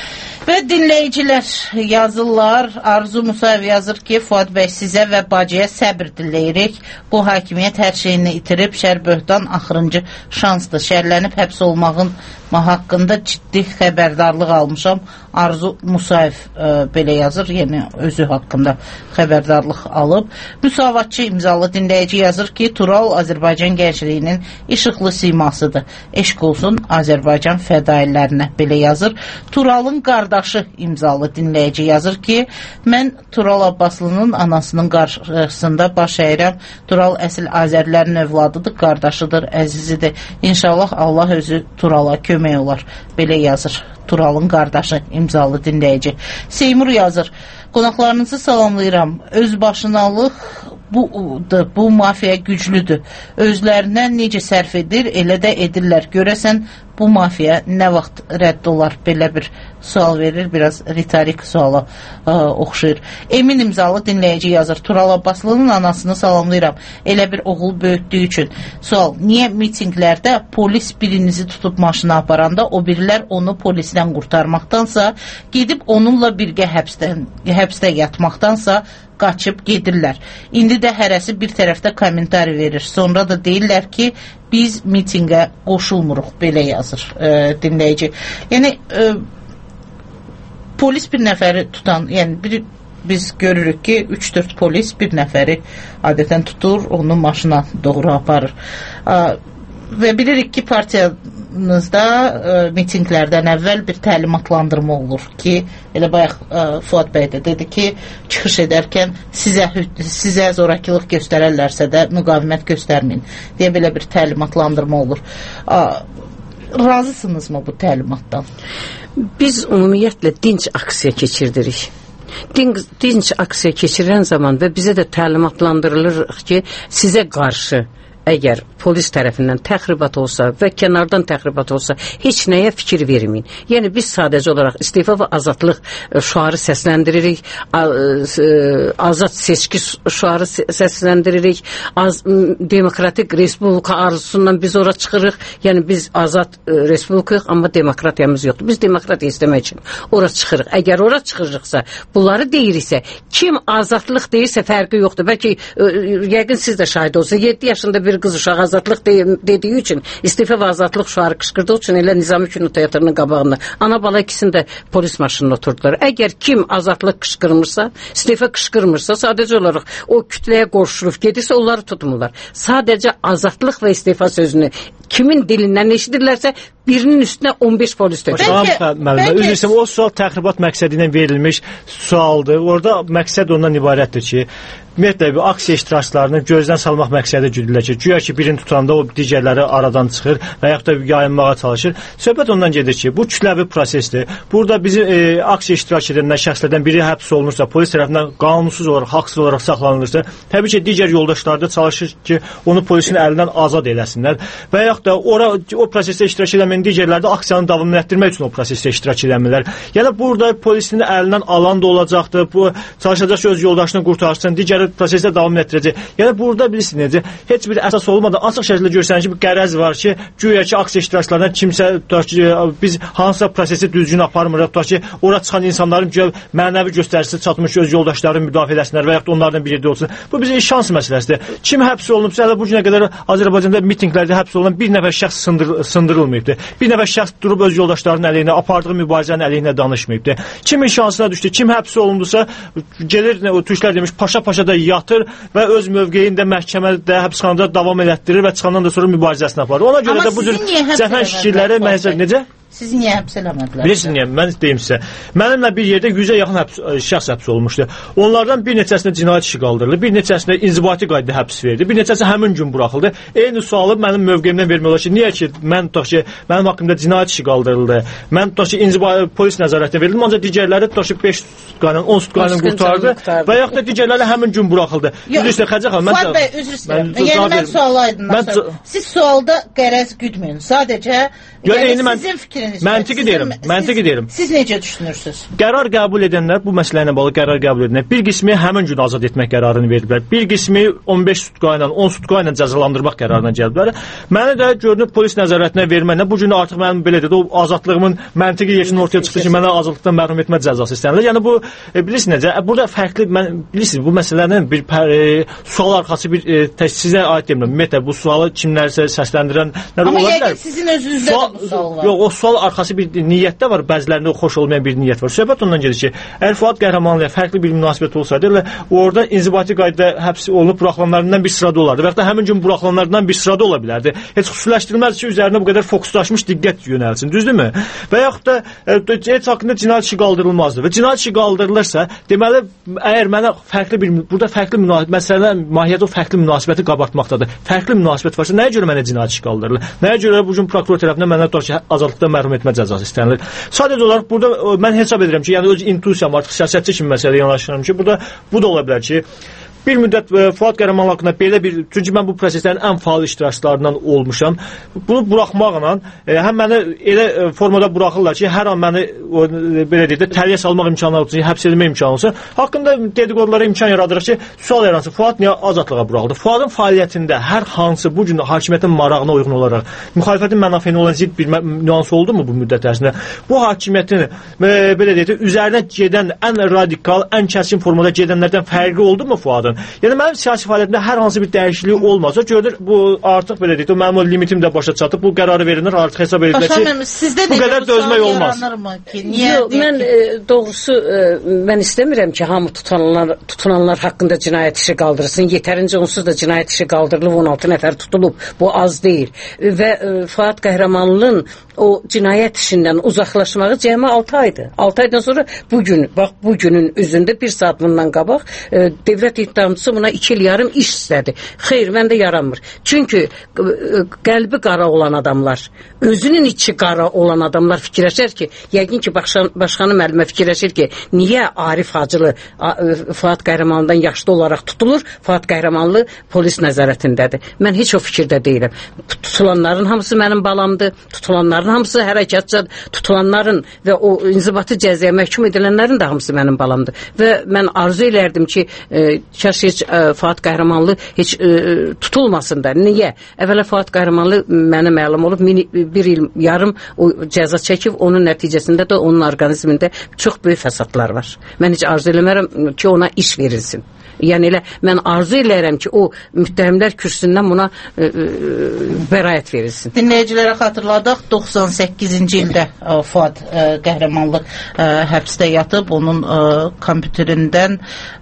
Və dinləyicilər yazırlar, Arzu Musayev yazır ki, Fuad bəy sizə və bacıya səbr diləyirik. Bu hakimiyyət hər şeyini itirib, şər böhtan axırıncı şansdır. Şərlənib həbs olmağın haqqında ciddi xəbərdarlıq almışam. Arzu Musayev belə yazır, yəni özü haqqında xəbərdarlıq alıb. Müsavatçı imzalı dinləyici yazır ki, Tural Azərbaycan gəncliyinin işıqlı simasıdır. Eşq olsun Azərbaycan fədaillərinə, belə yazır. Turalın qardaşı imzalı dinləyici yazır ki, mən Tural Abbaslı'nın anasının qarşısında baş əyirəm. Tural əsl Azərlərin övladıdır, qardaşıdır, əzizidir. İnşallah Allah özü Turala kömək olar, belə yazır. Turalın qardaşı imzalı dinləyici. Seymur yazır, qonaqlarınızı salamlayıram. Özbaşınalıq bu mafiya güclüdür. Özlərindən necə sərf edir, elə də edirlər. Görəsən bu mafiya nə vaxt rədd olar? Belə bir sual verir, biraz ritorik suala oxşayır. Emin imzalı dinləyici yazır, Tural Abbaslı'nın anasını salamlayıram. Elə bir oğul böyütdüyü üçün. Sual, niyə mitinglərdə polis birinizi tutub maşına aparanda o birilər onu polisdən qurtarmaqdansa, gedib onunla birgə həbsdə yatmaqdansa qaçıb gedirlər. İndi də hərəsi bir tərəfdə kommentari verir. Sonra da deyirlər ki, biz mitingə qoşulmuruq, belə yazır dinləyici. Yəni, polis bir nəfəri tutan, yəni biz görürük ki, 3-4 polis bir nəfəri adətən tutur, onu maşına doğru aparır. Və bilirik ki, partiyanızda mitinglərdən əvvəl bir təlimatlandırma olur ki, elə bayaq Fuad bəy də dedi ki, çıxış edərkən sizə zorakılıq göstərərlərsə də müqavimət göstərməyin deyə belə bir təlimatlandırma olur. Razısınızmı bu təlimatdan? Biz ümumiyyətlə dinc aksiya keçirdirik. Dinc aksiya keçirən zaman və bizə də təlimatlandırılır ki, sizə qarşı əgər polis tərəfindən təxribat olsa və kənardan təxribat olsa, heç nəyə fikir verməyin. Yəni biz sadəcə olaraq istefa və azadlıq şüarı səsləndiririk, azad seçki şüarı səsləndiririk, demokratik respublika arzusundan biz ora çıxırıq. Yəni biz azad respublikayıq, amma demokratiyamız yoxdur. Biz demokratiya istəmək üçün ora çıxırıq. Əgər ora çıxırıqsa, bunları deyiriksə, kim azadlıq deyirsə fərqi yoxdur. Bəlkə yəqin siz də şahid olsun. 7 yaşında bir qız uşağı azadlıq dediyi üçün, istifa və azadlıq şüarı qışqırdığı üçün elə Nizami kinoteatrının qabağında ana bala ikisini də polis maşınına oturdular. Əgər kim azadlıq qışqırmırsa, istifa qışqırmırsa, sadəcə olaraq o kütləyə qoşulub gedirsə, onları tutmurlar. Sadəcə azadlıq və istifa sözünü kimin dilindən eşidirlərsə, birinin üstünə 15 polis tökür. Üzr o sual təxribat məqsədi ilə verilmiş sualdır. Orada məqsəd ondan ibarətdir ki, ümumiyyətlə bir aksiya iştirakçılarını gözdən salmaq məqsədi güdülür ki, güya ki birini tutanda o digərləri aradan çıxır və yaxud da yayınmağa çalışır. Söhbət ondan gedir ki, bu kütləvi prosesdir. Burada bizim aksiya iştirak edən şəxslərdən biri həbs olunursa, polis tərəfindən qanunsuz olaraq, haqsız olaraq saxlanılırsa, təbii ki, digər yoldaşlar da çalışır ki, onu polisin əlindən azad eləsinlər və yaxud da o prosesdə iştirak edəmən digərləri də aksiyanı davam etdirmək üçün o prosesdə iştirak edəmirlər. Yəni burada polisin əlindən alan da olacaqdır, bu çalışacaq ki, öz yoldaşını qurtarsın, digər prosesdə davam etdirəcək. Yəni burada bilirsiniz necə, heç bir əsas olmadan açıq şəkildə görsənir ki, bir qərəz var ki, güya ki, aksiya iştirakçılarından kimsə biz hansısa prosesi düzgün aparmırıq, ki, ora çıxan insanların mənəvi göstəricisi çatmış öz yoldaşlarını müdafiə eləsinlər və yaxud da onlardan bir yerdə olsun. Bu bizim şans məsələsidir. Kim həbs olunubsa, bu günə qədər Azərbaycanda mitinqlərdə həbs olunan bir nəfər şəxs sındırılmayıbdır. Bir nəfər şəxs durub öz yoldaşlarının əleyhinə, apardığı mübarizənin əleyhinə danışmayıbdır. Kimin şansına düşdü, kim həbs olundusa, gelir, türklər demiş, paşa-paşa da yatır və öz mövqeyində məhkəmədə, həbsxanada davam elətdirir və çıxandan da sonra mübarizəsini aparır. Ona görə də bu cür zəfər şikirləri necə? Sizi niyə həbs eləmədilər? Bilirsiniz niyə? Mən deyim sizə. Mənimlə bir yerdə 100-ə yaxın şəxs həbs olmuşdu. Onlardan bir neçəsində cinayət işi qaldırıldı, bir neçəsində inzibati qaydada həbs verildi, bir neçəsi həmin gün buraxıldı. Eyni sualı mənim mövqeyimdən vermiyorlar ki, niyə ki, mənim haqqımda cinayət işi qaldırıldı, mən tutaq ki, inzibati polis nəzarətinə verildim, ancaq digərləri tutaq ki, 5 sutqayla, 10 sutqayla qurtardı və yaxud da digərləri həmin gün buraxıldı. Üzr istəyirəm. Yəni mən sualı aydınlaşdırım. Siz sualda qərəz güdməyin. Sadəcə sizin fikriniz. Məntiqi deyirəm. Siz necə düşünürsünüz? Qərar qəbul edənlər, bu məsələ ilə bağlı qərar qəbul edənlər, bir qismi həmin gün azad etmək qərarını verdilər. Bir qismi 15 sutqayla, 10 sutqayla cəzalandırmaq qərarına gəldilər. Məni də görünüb polis nəzarətinə verməklə bu gün artıq mənim belə dedi, o azadlığımın məntiqi yeşini ortaya çıxdı ki, mənə azadlıqdan məhrum etmə cəzası istənilir. Yəni bu bilirsiniz necə? Burada fərqli bilirsiniz bu məsələnin bir sual arxası bir sizə aid demirəm. Ümumiyyətlə bu sualı kimlərsə səsləndirənlər ola bilər. Amma sizin özünüzdə də bu sual var. Yox, o sual arxası bir niyyətdə var, bəzilərində xoş olmayan bir niyyət var. Söhbət ondan gedir ki, əgər Fuad Qəhrəmanlıya fərqli bir münasibət olsaydı, orada inzibati qaydada həbs olunub buraxılanlarından bir sırada olardı və ya da həmin gün buraxılanlardan bir sırada ola bilərdi. Heç xüsusiləşdirilməz ki, üzərinə bu qədər fokuslaşmış diqqət yönəlsin, düzdürmü? Və yaxud da heç haqqında cinayət işi qaldırılmazdı və cinayət işi qaldırılırsa, deməli, əgər mənə burada fərqli münasibət, məsələ mahiyyəti o fərqli münasibəti qabartmaqdadır. Fərqli münasibət varsa, nəyə görə mənə cinayət işi qaldırılır? Nəyə görə bu gün prokuror tərəfindən mənə azadlıqdan məhrum etmə cəzası istənilir? Sadəcə olaraq burada mən hesab edirəm ki, yəni öz intuisiyam artıq siyasətçi kimi məsələyə yanaşıram ki, burada bu da ola bilər ki, bir müddət Fuad Qəhrəmanlı haqqında belə bir, çünki mən bu proseslərin ən faal iştirakçılarından olmuşam. Bunu buraxmaqla həm məni elə formada buraxırlar ki, hər an məni belə deyək də təliyə salmaq imkanı olsun, həbs edilmə imkanı olsun. Haqqında dedikodulara imkan yaradırıq ki, sual yaransın. Fuad niyə azadlığa buraxıldı? Fuadın fəaliyyətində hər hansı bu gün hakimiyyətin marağına uyğun olaraq müxalifətin mənafeyinə olan zidd bir nüans oldu mu bu müddət ərzində? Bu hakimiyyətin belə deyək də üzərinə gedən ən radikal, ən kəskin formada gedənlərdən fərqi oldu mu Fuadın? Yəni mənim siyasi fəaliyyətimdə hər hansı bir dəyişiklik olmasa, görür bu artıq belə deyək, mənim o limitim də başa çatıb, bu qərarı verilir, artıq hesab edilir ki, bu qədər dözmək olmaz. Yox, mən doğrusu mən istəmirəm ki, hamı tutulanlar haqqında cinayət işi qaldırılsın. Yetərincə onsuz da cinayət işi qaldırılıb, 16 nəfər tutulub. Bu az deyil. Və Fuad Qəhrəmanlının o cinayət işindən uzaqlaşmağı cəmi 6 aydır. 6 aydan sonra bugün, bax bugünün üzündə bir saat bundan qabaq Dövlət İttihamı ittihadamçısı buna 2 il yarım iş istədi. Xeyr, məndə yaranmır. Çünki qəlbi qara olan adamlar, özünün içi qara olan adamlar fikirləşər ki, yəqin ki, başxanım müəllimə fikirləşir ki, niyə Arif Hacılı Fuad Qəhrəmanlıdan yaşlı olaraq tutulur, Fuad Qəhrəmanlı polis nəzarətindədir. Mən heç o fikirdə deyiləm. Tutulanların hamısı mənim balamdır, tutulanların hamısı hərəkatçıdır, tutulanların və o inzibati cəzaya məhkum edilənlərin də hamısı mənim balamdır. Və mən arzu elərdim ki, kaş heç Fuad Qəhrəmanlı heç tutulmasın da. Niyə? Əvvəla Fuad Qəhrəmanlı mənə məlum olub, 1 il yarım o cəza çəkib, onun nəticəsində də onun orqanizmində çox böyük fəsadlar var. Mən heç arzu eləmərəm ki, ona iş verilsin. Yəni elə mən arzu elərəm ki, o müttəhimlər kürsüsündən buna bəraət verilsin. Dinləyicilərə xatırladaq, 98-ci ildə Fuad Qəhrəmanlı həbsdə yatıb, onun kompüterindən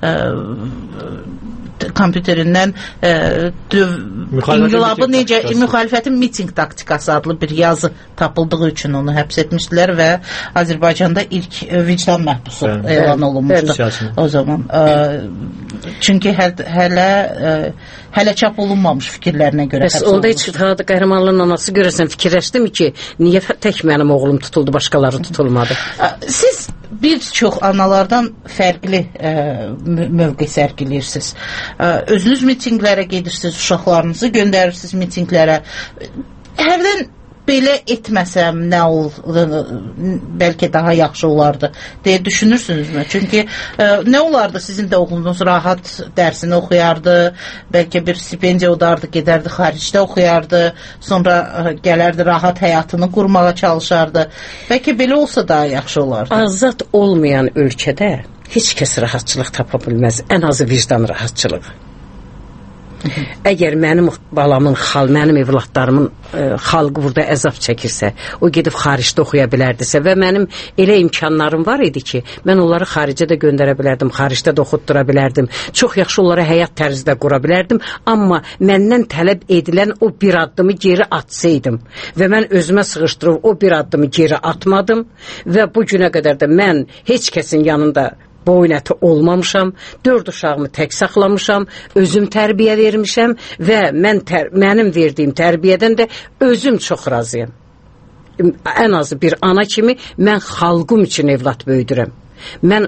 İnqilabı necə müxalifətin miting taktikası adlı bir yazı tapıldığı üçün onu həbs etmişdilər və Azərbaycanda ilk vicdan məhbusu elan olunmuşdu o zaman. Çünki hələ çap olunmamış fikirlərinə görə həbs olunmuşdu. Onda heç Fuad Qəhrəmanlının anası görəsən fikirləşdimi ki, niyə tək mənim oğlum tutuldu, başqaları tutulmadı? Siz bir çox analardan fərqli mövqe sərgilirsiniz. Özünüz mitinglərə gedirsiniz, uşaqlarınızı göndərirsiniz mitinglərə. Hərdən belə etməsəm nə oldu, bəlkə daha yaxşı olardı deyə düşünürsünüzmü? Çünki nə olardı sizin də oğlunuz rahat dərsini oxuyardı, bəlkə bir stipendiya odardı, gedərdi xaricdə oxuyardı, sonra gələrdi rahat həyatını qurmağa çalışardı. Bəlkə belə olsa daha yaxşı olardı. Azad olmayan ölkədə heç kəs rahatçılıq tapa bilməz, ən azı vicdan rahatçılığı. Əgər mənim balamın, mənim evlatlarımın xalqı burada əzab çəkirsə, o gedib xaricdə oxuya bilərdisə və mənim elə imkanlarım var idi ki, mən onları xaricə də göndərə bilərdim, xaricdə də oxutdura bilərdim, çox yaxşı onlara həyat tərzi də qura bilərdim, amma məndən tələb edilən o bir addımı geri atsaydım və mən özümə sığışdırıb o bir addımı geri atmadım və bu günə qədər də mən heç kəsin yanında boyun əti olmamışam, 4 uşağımı tək saxlamışam, özüm tərbiyə vermişəm və mənim verdiyim tərbiyədən də özüm çox razıyam. Ən azı bir ana kimi mən xalqım üçün evlat böyüdürəm. Mən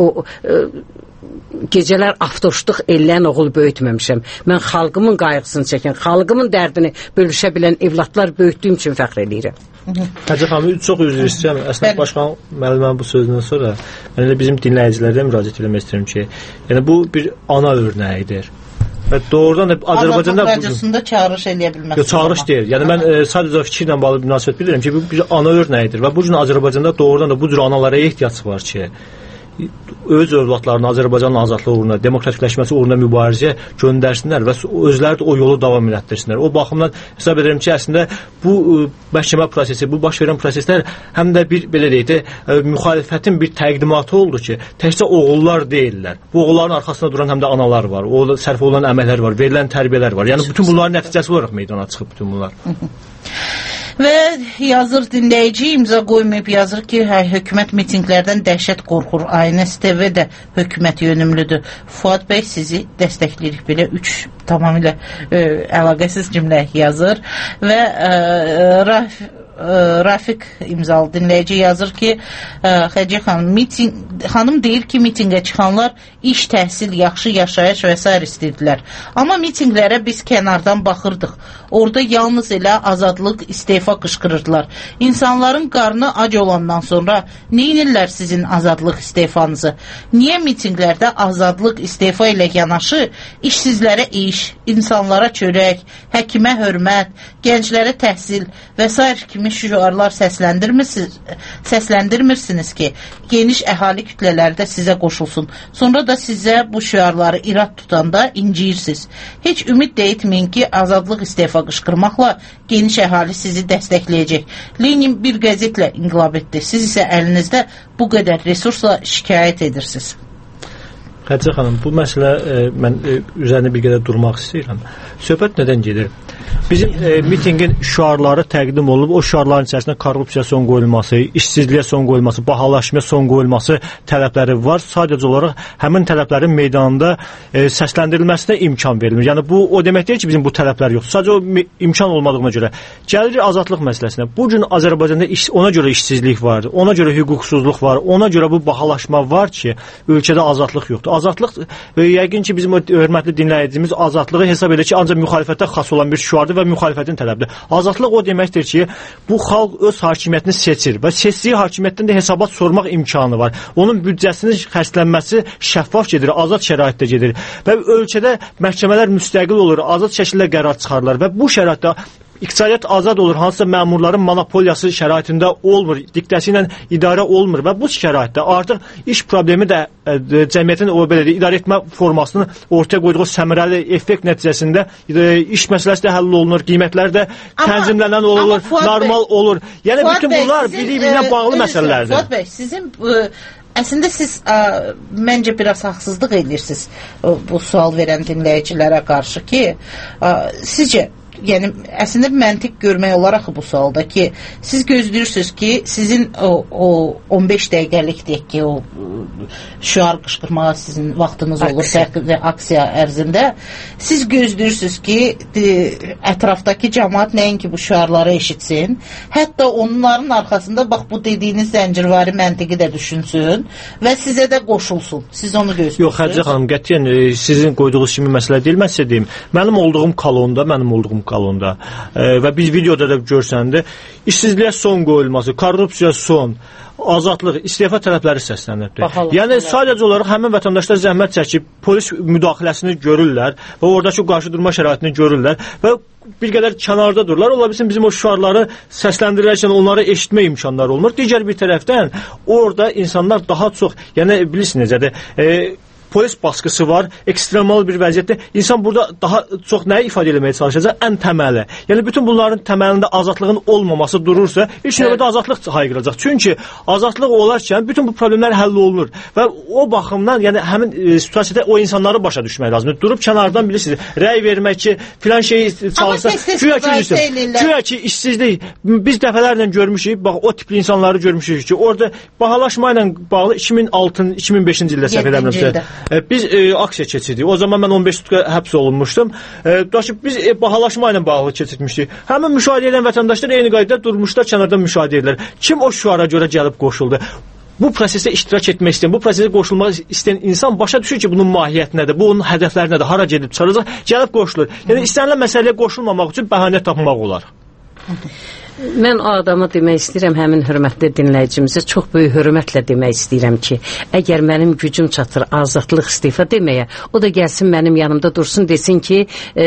gecələr avtoşluq eləyən oğul böyütməmişəm. Mən xalqımın qayğısını çəkən, xalqımın dərdini bölüşə bilən evlatlar böyütdüyüm üçün fəxr edirəm. Hacı xanım, çox üzr istəyirəm. Əslində başqan müəllimənin bu sözündən sonra mən bizim dinləyicilərə müraciət etmək istəyirəm ki, yəni bu bir ana örnəyidir. Və doğrudan da Azərbaycanda radiosunda çağırış eləyə bilməz. Yox, çağırış deyil. Yəni mən sadəcə fikirlə bağlı bir münasibət bildirirəm ki, bu bir ana örnəyidir və bu gün Azərbaycanda doğrudan da bu cür analara ehtiyac var ki, öz övladlarını Azərbaycanın azadlığı uğruna, demokratikləşməsi uğruna mübarizəyə göndərsinlər və özləri də o yolu davam etdirsinlər. O baxımdan hesab edirəm ki, əslində bu məhkəmə prosesi, bu baş verən proseslər həm də bir belə deyək də müxalifətin bir təqdimatı oldu ki, təkcə oğullar deyillər. Bu oğulların arxasında duran həm də analar var, o sərf olunan əməllər var, verilən tərbiyələr var. Yəni bütün bunların nəticəsi olaraq meydana çıxıb bütün bunlar. Və yazır dinləyici, imza qoymayıb yazır ki, hökumət mitinglərdən dəhşət qorxur. ANS TV də hökumət yönümlüdür. Fuad bəy sizi dəstəkləyirik. Belə 3 tamamilə əlaqəsiz cümlə yazır və Rafiq imzalı dinləyici yazır ki, Xəcə xanım deyir ki, mitingə çıxanlar iş, təhsil, yaxşı yaşayış və s. istəyirdilər. Amma mitinglərə biz kənardan baxırdıq. Orada yalnız elə azadlıq, istefa qışqırırdılar. İnsanların qarnı ac olandan sonra neynirlər sizin azadlıq istefanızı? Niyə mitinglərdə azadlıq, istefa ilə yanaşı işsizlərə iş, insanlara çörək, həkimə hörmət, gənclərə təhsil və s. kimi şüarlar səsləndirmirsiniz ki, geniş əhali kütlələri də sizə qoşulsun. Sonra da sizə bu şüarları irad tutanda inciyirsiniz. Heç ümid də etməyin ki, azadlıq istefa qışqırmaqla geniş əhali sizi dəstəkləyəcək. Lenin bir qəzetlə inqilab etdi. Siz isə əlinizdə bu qədər resursla şikayət edirsiniz. Həcə xanım, bu məsələ mən üzərində bir qədər durmaq istəyirəm. Söhbət nədən gedir? Bizim mitinqin şüarları təqdim olunub, o şüarların içərisində korrupsiya son qoyulması, işsizliyə son qoyulması, bahalaşmaya son qoyulması tələbləri var. Sadəcə olaraq həmin tələblərin meydanında səsləndirilməsinə imkan verilir. Yəni bu o demək deyil ki, bizim bu tələblər yoxdur. Sadəcə o imkan olmadığına görə. Gəlirik azadlıq məsələsinə. Bu gün Azərbaycanda ona görə işsizlik var, ona görə hüquqsuzluq var, ona görə bu bahalaşma var ki, ölkədə azadlıq yoxdur. Azadlıq yəqin ki, bizim o hörmətli dinləyicimiz azadlığı hesab edir ki, ancaq müxalifətə xas olan bir şüardır və müxalifətin tələbidir. Azadlıq o deməkdir ki, bu xalq öz hakimiyyətini seçir və seçdiyi hakimiyyətdən də hesabat sormaq imkanı var. Onun büdcəsinin xərclənməsi şəffaf gedir, azad şəraitdə gedir və ölkədə məhkəmələr müstəqil olur, azad şəkildə qərar çıxarırlar və bu şəraitdə iqtisadiyyat azad olur, hansısa məmurların monopoliyası şəraitində olmur, diktəsi ilə idarə olmur və bu şəraitdə artıq iş problemi də cəmiyyətin o belə deyək, idarə etmə formasını ortaya qoyduğu səmərəli effekt nəticəsində iş məsələsi də həll olunur, qiymətlər də tənzimlənən olur, normal olur. Yəni bütün bunlar bir-birinə bağlı məsələlərdir. Fuad bəy, sizin əslində siz məncə biraz haqsızlıq edirsiniz bu sual verən dinləyicilərə qarşı ki, sizcə yəni əslində məntiq görmək olaraq bu sualda ki, siz gözləyirsiniz ki, sizin o 15 dəqiqəlik deyək ki, o şüar qışqırmağa sizin vaxtınız olur aksiya ərzində. Siz gözləyirsiniz ki, ətrafdakı cəmaət nəinki bu şüarları eşitsin, hətta onların arxasında bax bu dediyiniz zəncirvari məntiqi də düşünsün və sizə də qoşulsun. Siz onu gözləyirsiniz. Yox, Həcə xanım, qətiyyən sizin qoyduğunuz kimi məsələ deyil. Mən sizə deyim, mənim olduğum kolonda və biz videoda da görsəndə işsizliyə son qoyulması, korrupsiya son, azadlıq, istefa tələbləri səslənirdi. Yəni sadəcə olaraq həmin vətəndaşlar zəhmət çəkib polis müdaxiləsini görürlər və oradakı qarşı durma şəraitini görürlər və bir qədər kənarda dururlar. Ola bilsin bizim o şüarları səsləndirirəkən onları eşitmə imkanları olmur. Digər bir tərəfdən orada insanlar daha çox, yəni bilirsiniz necədir, polis baskısı var, ekstremal bir vəziyyətdə. İnsan burada daha çox nəyi ifadə etməyə çalışacaq? Ən təməli. Yəni bütün bunların təməlində azadlığın olmaması durursa, ilk növbədə azadlıq hayqıracaq. Çünki azadlıq olarkən bütün bu problemlər həll olunur və o baxımdan, yəni həmin situasiyada o insanları başa düşmək lazımdır. Durub kənardan bilirsiniz, rəy vermək ki, filan şeyi çalışsa, güya ki işsizlik. Biz dəfələrlə görmüşük, bax o tipli insanları görmüşük ki, orada bahalaşma ilə bağlı 2006-2005-ci ildə səhv eləmirəmsə biz aksiya keçirdik. O zaman mən 15 tutka həbs olunmuşdum. Biz bahalaşma ilə bağlı keçirmişdik. Həmin müşahidə edən vətəndaşlar eyni qaydada durmuşlar, kənardan müşahidə edirlər. Kim o şüara görə gəlib qoşuldu? Bu prosesdə iştirak etmək istəyən, bu prosesdə qoşulmaq istəyən insan başa düşür ki, bunun mahiyyəti nədir, bunun hədəfləri nədir, hara gedib çıxaracaq, gəlib qoşulur. Yəni istənilən məsələyə qoşulmamaq üçün bəhanə tapmaq olar. Mən o adama demək istəyirəm, həmin hörmətli dinləyicimizə çox böyük hörmətlə demək istəyirəm ki, əgər mənim gücüm çatır azadlıq istifa deməyə, o da gəlsin mənim yanımda dursun, desin ki,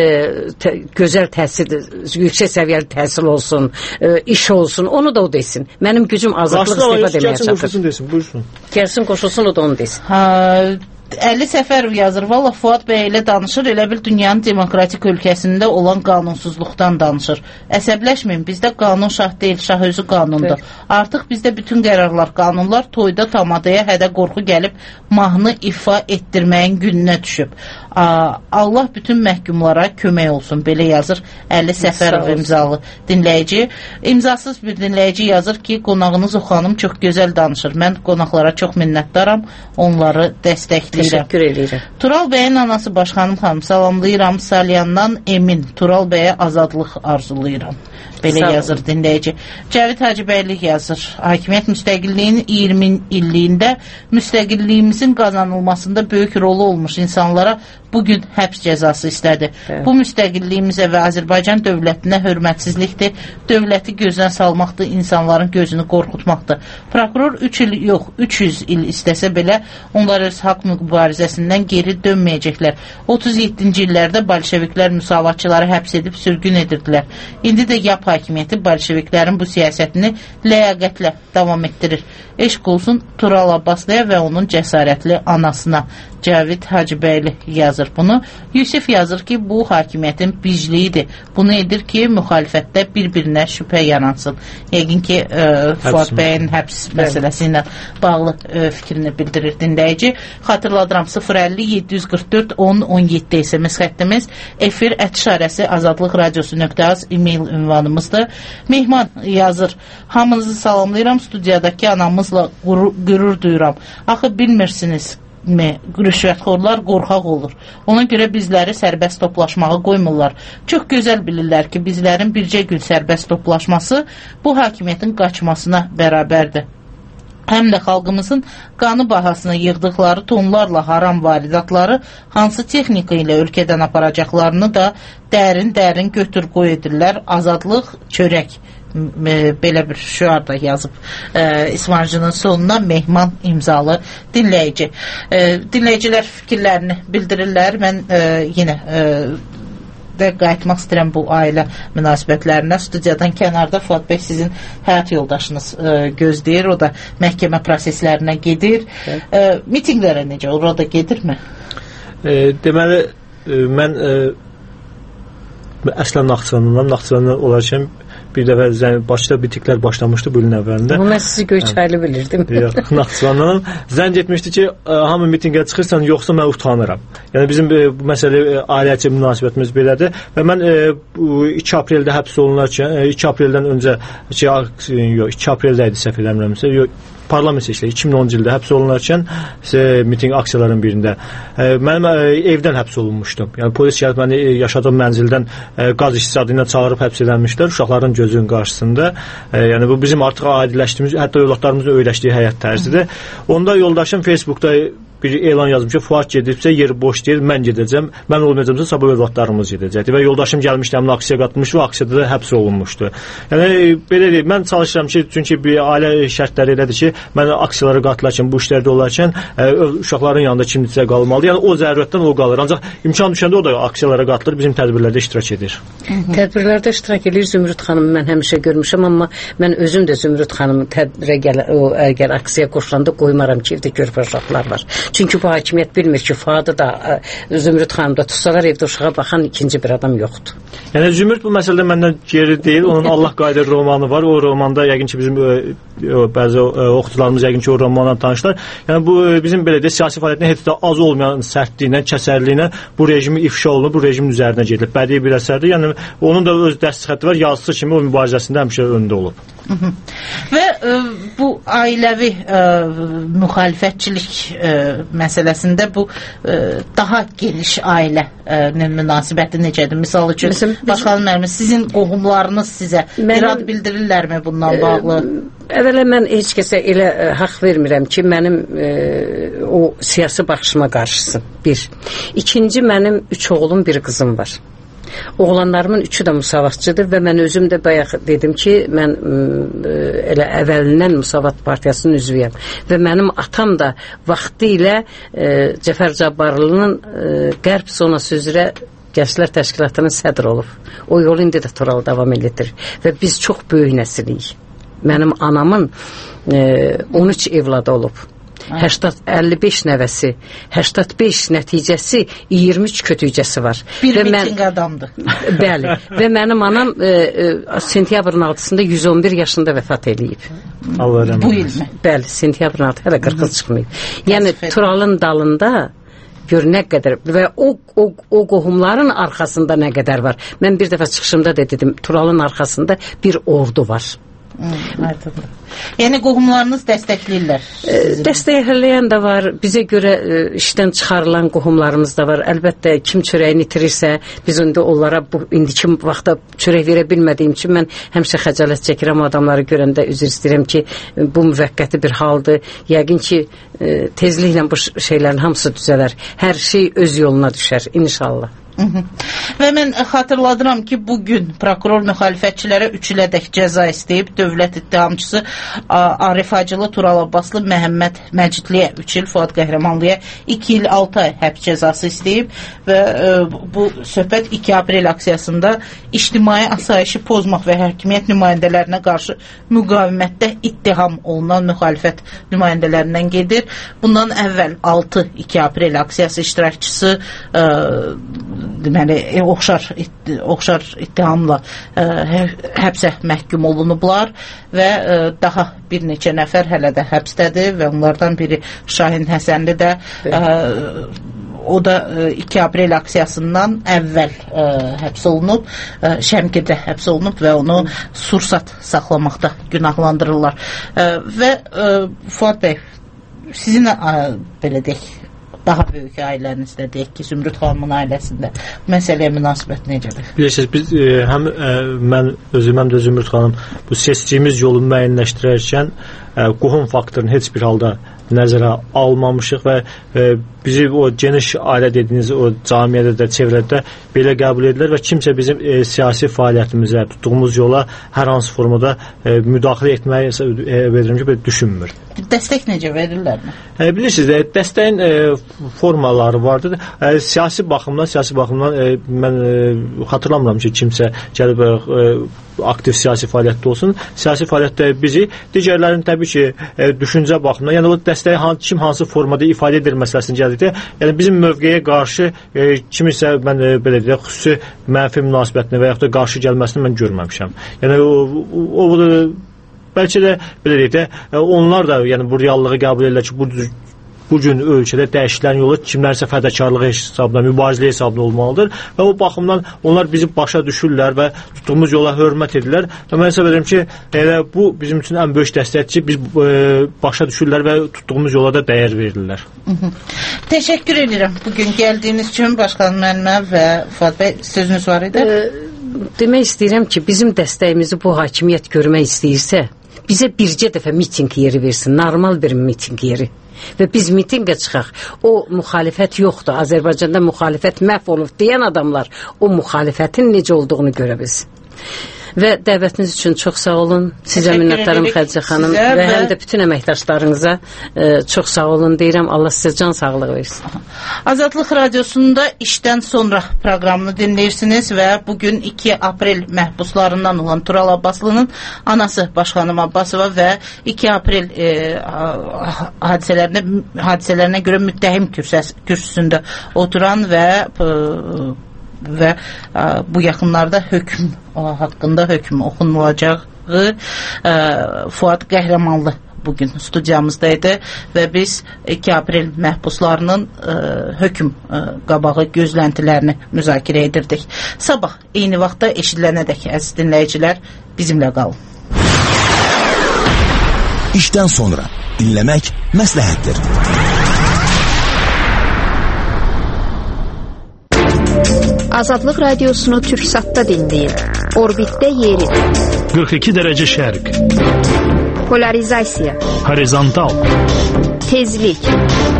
gözəl təhsil, yüksək səviyyəli təhsil olsun, iş olsun, onu da o desin. Mənim gücüm azadlıq istifa deməyə çatır. Gəlsin qoşulsun, o da onu desin. Əli Səfərov yazır, valla Fuad bəy ilə danışır, elə bil dünyanın demokratik ölkəsində olan qanunsuzluqdan danışır. Əsəbləşməyin, bizdə qanun şah deyil, şah özü qanundur. Artıq bizdə bütün qərarlar, qanunlar toyda tamadaya hədə qorxu gəlib mahnı ifa etdirməyin gününə düşüb. Allah bütün məhkumlara kömək olsun, belə yazır Əli Səfərov imzalı dinləyici. İmzasız bir dinləyici yazır ki, qonağınız o xanım çox gözəl danışır. Mən qonaqlara çox minnətdaram, onları dəstəkləyirəm. Təşəkkür edirəm. Tural bəyin anası Başxanım xanım, salamlayıram. Salyandan Emin, Tural bəyə azadlıq arzulayıram. Belə yazır dinləyici. Cəvid Hacıbəylik yazır. Hakimiyyət müstəqilliyinin 20 illiyində müstəqilliyimizin qazanılmasında böyük rolu olmuş insanlara bugün həbs cəzası istədi. Bu müstəqilliyimizə və Azərbaycan dövlətinə hörmətsizlikdir. Dövləti gözdən salmaqdır, insanların gözünü qorxutmaqdır. Prokuror 3 il yox, 300 il istəsə belə onlar öz haqq mübarizəsindən geri dönməyəcəklər. 37-ci illərdə bolşeviklər müsavatçıları həbs edib sürgün edirdilər. İndi də yapın hakimiyyəti bolşeviklərin bu siyasətini ləyaqətlə davam etdirir. Eşq olsun Tural Abbaslıya və onun cəsarətli anasına. Cavid Hacıbəyli yazır bunu. Yusif yazır ki, bu hakimiyyətin bicliyidir. Bunu edir ki, müxalifətdə bir-birinə şübhə yaransın. Yəqin ki, Fuad bəyin həbs məsələsi ilə bağlı fikrini bildirir dinləyici. Xatırladıram 050-744-10-17 SMS xəttimiz, efir @işarəsi azadlıq radiosu.az e-mail ünvanımızdır. Mehman yazır, hamınızı salamlayıram, studiyadakı anamızla qürur duyuram. Axı bilmirsiniz rüşvətxorlar qorxaq olur. Ona görə bizləri sərbəst toplaşmağa qoymurlar. Çox gözəl bilirlər ki, bizlərin bircə gün sərbəst toplaşması bu hakimiyyətin qaçmasına bərabərdir. Həm də xalqımızın qanı bahasına yığdıqları tonlarla haram varidatları hansı texnika ilə ölkədən aparacaqlarını da dərin götür qoy edirlər. Azadlıq çörək. Belə bir şüar da yazıb İsmancının sonuna Mehman imzalı dinləyici. Dinləyicilər fikirlərini bildirirlər. Mən yenə də qayıtmaq istəyirəm bu ailə münasibətlərinə. Studiyadan kənarda Fuad bəy sizin həyat yoldaşınız gözləyir. O da məhkəmə proseslərinə gedir. Mitinqlərə necə? Orada gedirmi? Deməli, mən əslən Naxçıvandan olarkən bir dəfə başda bitiklər başlamışdı bu ilin əvvəlində. Bu mən sizi Göyçaylı bilirdim. Yox, Naxçıvandan zəng etmişdi ki, hamı mitingə çıxırsan, yoxsa mən utanıram. Yəni bizim bu məsələ ailəçi münasibətimiz belədir və mən 2 apreldə həbs olunarkən 2 apreldən öncə 2 apreldə idi səhv eləmirəmsə, parlament seçkiləri 2010-cu ildə həbs olunarkən miting aksiyaların birində mənim evdən həbs olunmuşdum. Yəni polis gəlib məni yaşadığım mənzildən qaz istihsadı ilə çağırıb həbs edilmişlər uşaqların gözünün qarşısında. Yəni bu bizim artıq adiləşdiyimiz, hətta övladlarımızın öyrəşdiyi həyat tərzidir. Onda yoldaşım Facebookda bir elan yazmış ki, Fuad gedibsə yeri boş deyil, mən gedəcəm. Mən olmayacağımsa sabah övladlarımız gedəcəkdir. Və yoldaşım gəlmişdi, həmin aksiyaya qatılmış və aksiyada da həbs olunmuşdu. Yəni belə deyil, mən çalışıram ki, çünki bir ailə şərtləri elədir ki, mən aksiyalara qatılarkən, bu işlərdə olarkən uşaqların yanında kimdirsə qalmalı. Yəni o zərurətdən o qalır. Ancaq imkan düşəndə o da aksiyalara qatılır, bizim tədbirlərdə iştirak edir. Tədbirlərdə iştirak edir Zümrüd xanımı mən həmişə görmüşəm, amma mən özüm də Zümrüd xanımı tədbirə əgər aksiyaya qoşulanda qoymaram ki, evdə körpə uşaqlar var. Çünki bu hakimiyyət bilmir ki, Fuadı da Zümrüd xanım da tutsalar evdə uşağa baxan ikinci bir adam yoxdur. Yəni Zümrüd bu məsələdə məndən geri deyil. Onun Allah qayıdır romanı var. O romanda yəqin ki bizim bəzi oxucularımız yəqin ki o romanla tanışlar. Yəni bu bizim belə də siyasi fəaliyyətinə heç də az olmayan sərtliyinə, kəsərliyinə bu rejimi ifşa olunub, bu rejimin üzərinə gedilib. Bədii bir əsərdir. Yəni onun da öz dəstxəti var. Yazısı kimi o mübarizəsində həmişə öndə olub. Və bu ailəvi müxalifətçilik məsələsində bu daha geniş ailənin münasibəti necədir? Misal üçün, başqanın müəllim, sizin qohumlarınız sizə irad bildirirlərmi bundan bağlı? Əvvələ mən heç kəsə elə haqq vermirəm ki, mənim o siyasi baxışıma qarşısın. Bir. İkinci, mənim 3 oğlum, 1 qızım var. Oğlanlarımın 3'ü də müsavatçıdır və mən özüm də bayaq dedim ki, mən elə əvvəlindən Müsavat Partiyasının üzvüyəm və mənim atam da vaxtı ilə Cəfər Cabbarlının Qərb zonası üzrə Gənclər Təşkilatının sədri olub. O yol indi də Tural davam edir və biz çox böyük nəsiliyik. Mənim anamın 13 evladı olub. 55 nəvəsi, 85 nəticəsi, 23 kötücəsi var. Bir miting adamdır. Bəli. Və mənim anam sentyabrın 6-sında 111 yaşında vəfat eləyib. Bu ilmi? Bəli, sentyabrın 6 hələ 40 çıxmayıb. Yəni Turalın dalında gör nə qədər və o qohumların arxasında nə qədər var. Mən bir dəfə çıxışımda da dedim, Turalın arxasında bir ordu var. Yəni qohumlarınız dəstəkləyirlər? Dəstəkləyən də var. Bizə görə işdən çıxarılan qohumlarımız da var. Əlbəttə kim çörəyini itirirsə, biz indi onlara bu indiki vaxtda çörək verə bilmədiyim üçün mən həmişə xəcalət çəkirəm adamları görəndə, üzr istəyirəm ki, bu müvəqqəti bir haldır. Yəqin ki tezliklə bu şeylərin hamısı düzələr. Hər şey öz yoluna düşər inşallah. Və mən xatırladıram ki, bugün prokuror müxalifətçilərə 3 ilədək cəza istəyib. Dövlət ittihamçısı Arif Hacılı, Tural Abbaslı, Məhəmməd Məcidliyə 3 il, Fuad Qəhrəmanlıya 2 il 6 ay həbs cəzası istəyib və bu söhbət 2 aprel aksiyasında ictimai asayişi pozmaq və hakimiyyət nümayəndələrinə qarşı müqavimətdə ittiham olunan müxalifət nümayəndələrindən gedir. Bundan əvvəl 6-2 aprel aksiyası iştirakçısı deməli oxşar ittihamla həbsə məhkum olunublar və daha bir neçə nəfər hələ də həbsdədir və onlardan biri Şahin Həsənli də o da 2 aprel aksiyasından əvvəl həbs olunub, Şəmkirdə həbs olunub və onu sursat saxlamaqda günahlandırırlar. Və Fuad bəy, sizin belə deyək, daha böyük ailənizdə deyək ki, Zümrüd xanımın ailəsində məsələyə münasibət necədir? Bilirsiniz, biz mən də Zümrüd xanım bu seçdiyimiz yolu müəyyənləşdirərkən qohum faktorunu heç bir halda nəzərə almamışıq və bizi o geniş ailə dediyiniz o camiyyədə də, çevrədə belə qəbul edirlər və kimsə bizim siyasi fəaliyyətimizə, tutduğumuz yola hər hansı formada müdaxilə etməyi verirəm ki, belə düşünmür. Dəstək necə verirlərmi? Bilirsiniz, dəstəyin formaları vardır. Siyasi baxımdan mən xatırlamıram ki, kimsə gəlib aktiv siyasi fəaliyyətdə olsun. Siyasi fəaliyyətdə bizi, digərlərin təbii ki, düşüncə baxımından, yəni o dəstəyi kim hansı formada ifadə edir məsələsini gəldikdə, yəni bizim mövqeyə qarşı kimisə mən belə deyək, xüsusi mənfi münasibətini və yaxud da qarşı gəlməsini mən görməmişəm. Yəni o bəlkə də belə deyək də, onlar da yəni bu reallığı qəbul edirlər ki, bu gün ölkədə dəyişilən yolu kimlərsə fədakarlığı hesabına, mübarizə hesabına olmalıdır və o baxımdan onlar bizi başa düşürlər və tutduğumuz yola hörmət edirlər və mən hesab edirəm ki, bu bizim üçün ən böyük dəstəkçi, biz başa düşürlər və tutduğumuz yola da dəyər verirlər. Təşəkkür edirəm bugün gəldiyiniz üçün Başqan müəllimə və Fuad bəy, sözünüz var idi? Demək istəyirəm ki, bizim dəstəyimizi bu hakimiyyət görmək istəyirsə, bizə bircə dəfə miting yeri versin, normal bir miting yeri. Və biz mitingə çıxaq, o müxalifət yoxdur, Azərbaycanda müxalifət məhv olub deyən adamlar o müxalifətin necə olduğunu görə bilsin. Və dəvətiniz üçün çox sağ olun. Sizə minnətdarım Xədicə xanım və həm də bütün əməkdaşlarınıza çox sağ olun deyirəm. Allah sizə can sağlığı versin. Azadlıq Radiosunda işdən sonra proqramını dinləyirsiniz və bugün 2 aprel məhbuslarından olan Tural Abbaslı'nın anası Başxanım Abbasova və 2 aprel hadisələrinə görə müttəhim kürsüsündə oturan və bu yaxınlarda hökm haqqında hökm oxunulacağı Fuad Qəhrəmanlı bugün studiyamızdaydı və biz 2 aprel məhbuslarının hökm qabağı gözləntilərini müzakirə edirdik. Sabah eyni vaxtda eşidilənədək əziz dinləyicilər bizimlə qalın. İşdən sonra dinləmək məsləhətdir. Azadlıq Radiosunu Türksatda dinləyin. Orbitdə yeri. 42 dərəcə şərq. Polarizasiya. Horizontal. Tezlik.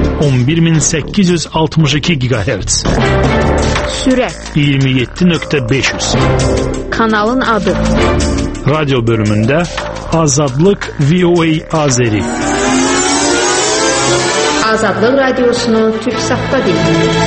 11862 GHz. Sürət. 27.500. Kanalın adı. Radyo bölümündə Azadlıq VOA Azeri. Azadlıq Radiosunu Türksatda dinləyin.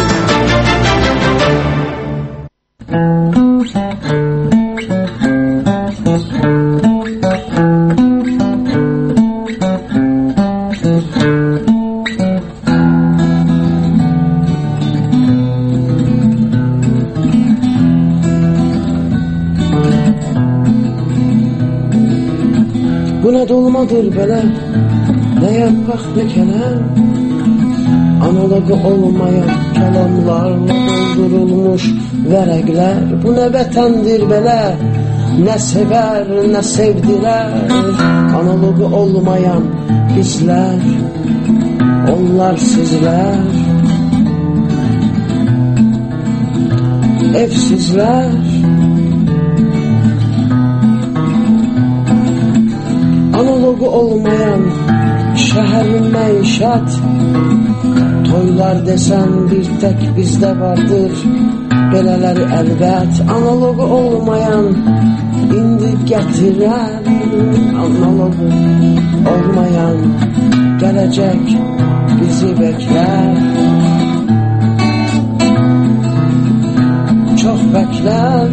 Bu nə dolmadır belə, nə yarpaq nə kələm, analogu olmayan kəlamlarla doldurulmuş vərəqlər. Bu nə vətəndir belə, nə sevər, nə sevdilər, analogu olmayan bizlər, onlar sizlər, evsizlər. Analogu olmayan şəhərin məişət, toylar desən bir tək bizdə vardır, belələri əlbət analogu olmayan indi gətirər. Analogu olmayan gələcək bizi beklər. Çox beklər.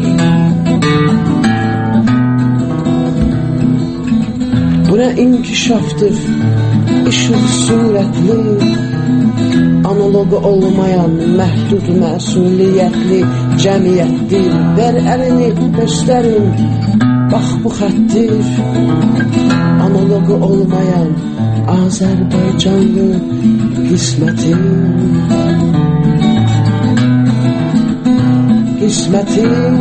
Bu nə inkişaftır, işıq sürətli, analogu olmayan məhdud məsuliyyətli cəmiyyətdir. Ver əlini göstərin, bax bu xəttir, analogu olmayan Azərbaycanlı qismətin. Qismətin.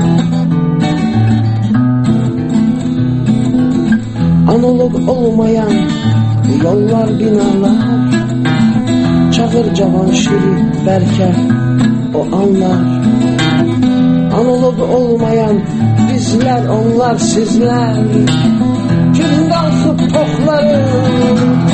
Analog olmayan yollar, binalar, çağır cavan şiri bəlkə o anlar. Analog olmayan bizlər, onlar, sizlər, gün qalxıb toxları